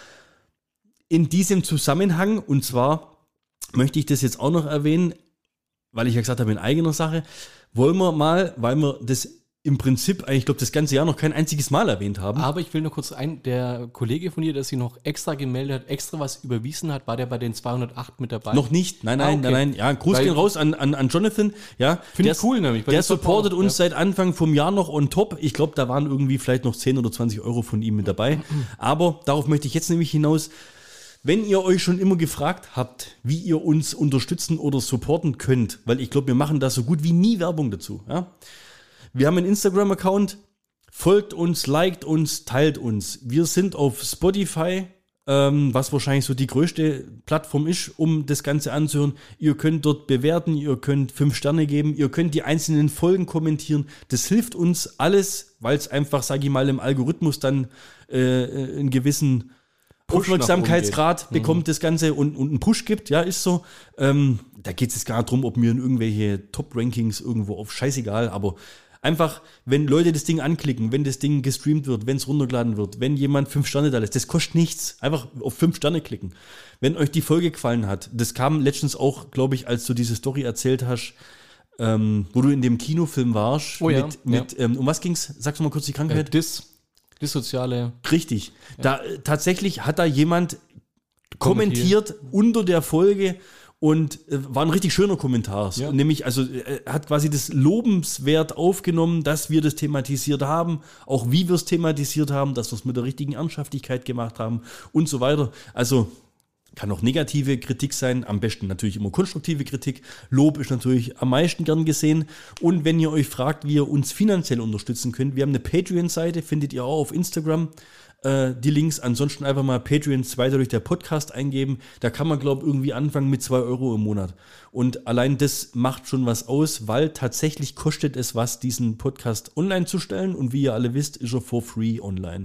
In diesem Zusammenhang, und zwar möchte ich das jetzt auch noch erwähnen, weil ich ja gesagt habe, in eigener Sache, wollen wir mal, weil wir das im Prinzip, ich glaube, das ganze Jahr noch kein einziges Mal erwähnt haben. Aber ich will nur kurz ein, der Kollege von dir, der sich noch extra gemeldet hat, extra was überwiesen hat, war der bei den zweihundertacht mit dabei? Noch nicht, nein, nein, ah, okay. nein, nein. Ja, Gruß Weil, gehen raus an, an, an Jonathan. Ja, finde ich cool nämlich. Der supportet uns ja. seit Anfang vom Jahr noch on top. Ich glaube, da waren irgendwie vielleicht noch zehn oder zwanzig Euro von ihm mit dabei. Aber darauf möchte ich jetzt nämlich hinaus. Wenn ihr euch schon immer gefragt habt, wie ihr uns unterstützen oder supporten könnt, weil ich glaube, wir machen da so gut wie nie Werbung dazu. Ja? Wir haben einen Instagram-Account, folgt uns, liked uns, teilt uns. Wir sind auf Spotify, ähm, was wahrscheinlich so die größte Plattform ist, um das Ganze anzuhören. Ihr könnt dort bewerten, ihr könnt fünf Sterne geben, ihr könnt die einzelnen Folgen kommentieren. Das hilft uns alles, weil es einfach, sage ich mal, im Algorithmus dann äh, einen gewissen Push Aufmerksamkeitsgrad bekommt, mhm. das Ganze und, und einen Push gibt, ja, ist so. Ähm, da geht es jetzt gar nicht darum, ob wir in irgendwelche Top-Rankings irgendwo auf, scheißegal, aber einfach, wenn Leute das Ding anklicken, wenn das Ding gestreamt wird, wenn es runtergeladen wird, wenn jemand fünf Sterne da lässt, das kostet nichts. Einfach auf fünf Sterne klicken. Wenn euch die Folge gefallen hat, das kam letztens auch, glaube ich, als du diese Story erzählt hast, ähm, wo du in dem Kinofilm warst. Oh ja, mit, mit, ja. Ähm, um was ging's? Sagst du mal kurz die Krankheit? Äh, Dis. Dissoziale. Richtig. Ja. Da, äh, tatsächlich hat da jemand kommentiert, kommentiert unter der Folge und äh, war ein richtig schöner Kommentar. Ja. Nämlich, also er äh, hat quasi das lobenswert aufgenommen, dass wir das thematisiert haben, auch wie wir es thematisiert haben, dass wir es mit der richtigen Ernsthaftigkeit gemacht haben und so weiter. Also kann auch negative Kritik sein, am besten natürlich immer konstruktive Kritik. Lob ist natürlich am meisten gern gesehen. Und wenn ihr euch fragt, wie ihr uns finanziell unterstützen könnt, wir haben eine Patreon-Seite, findet ihr auch auf Instagram. Äh, die Links, ansonsten einfach mal Patreon zweiter durch der Podcast eingeben. Da kann man, glaube ich, irgendwie anfangen mit zwei Euro im Monat. Und allein das macht schon was aus, weil tatsächlich kostet es was, diesen Podcast online zu stellen. Und wie ihr alle wisst, ist er for free online.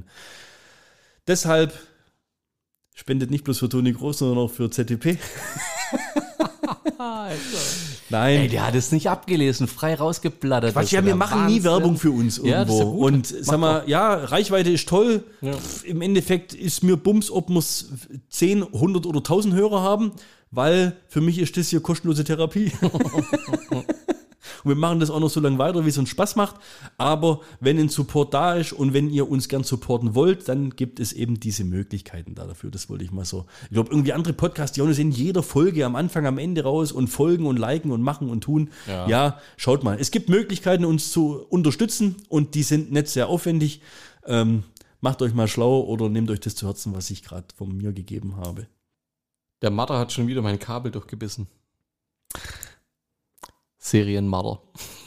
Deshalb spendet nicht bloß für Toni Groß, sondern auch für Z T P. Nein. Ey, der hat es nicht abgelesen, frei rausgeblattert. Quatsch, ja, wir machen Wahnsinn. Nie Werbung für uns irgendwo. Ja, das ist ja gut. Und Mach sag mal, doch. ja, Reichweite ist toll. Ja. Pff, im Endeffekt ist mir Bums, ob wir zehn, hundert oder tausend Hörer haben, weil für mich ist das hier kostenlose Therapie. Und wir machen das auch noch so lange weiter, wie es uns Spaß macht. Aber wenn ein Support da ist und wenn ihr uns gern supporten wollt, dann gibt es eben diese Möglichkeiten da dafür. Das wollte ich mal so. Ich glaube, irgendwie andere Podcasts, die auch in jeder Folge am Anfang, am Ende raus und folgen und liken und machen und tun. Ja. ja, schaut mal. Es gibt Möglichkeiten, uns zu unterstützen und die sind nicht sehr aufwendig. Ähm, macht euch mal schlau oder nehmt euch das zu Herzen, was ich gerade von mir gegeben habe. Der Matter hat schon wieder mein Kabel durchgebissen. Serienmatter.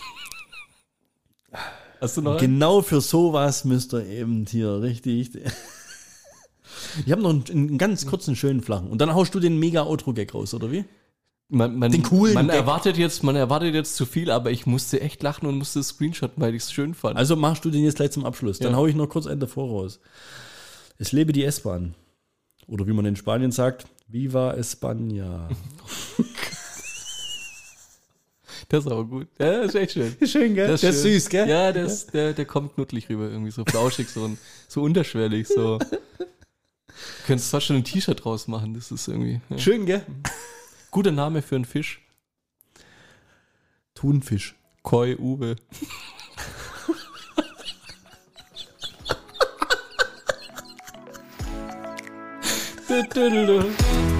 Hast du noch einen? Genau für sowas müsst ihr eben hier richtig. Ich habe noch einen, einen ganz kurzen, schönen flachen. Und dann haust du den Mega-Outro-Gag raus, oder wie? Man, man, den coolen man Gag. erwartet jetzt, man erwartet jetzt zu viel, aber ich musste echt lachen und musste screenshotten, weil ich es schön fand. Also machst du den jetzt gleich zum Abschluss. Dann ja. hau ich noch kurz einen davor raus. Es lebe die S-Bahn. Oder wie man in Spanien sagt, Viva España. Das ist aber gut. Ja, das ist echt schön. Schön, gell? Das ist, der ist süß, gell? Ja, der, ist, der, der kommt knuddelig rüber, irgendwie so flauschig, so, ein, so unterschwellig, so. Du könntest fast schon ein T-Shirt draus machen, das ist irgendwie. Ja. Schön, gell? Guter Name für einen Fisch. Thunfisch. Koi Uwe. du, du, du, du.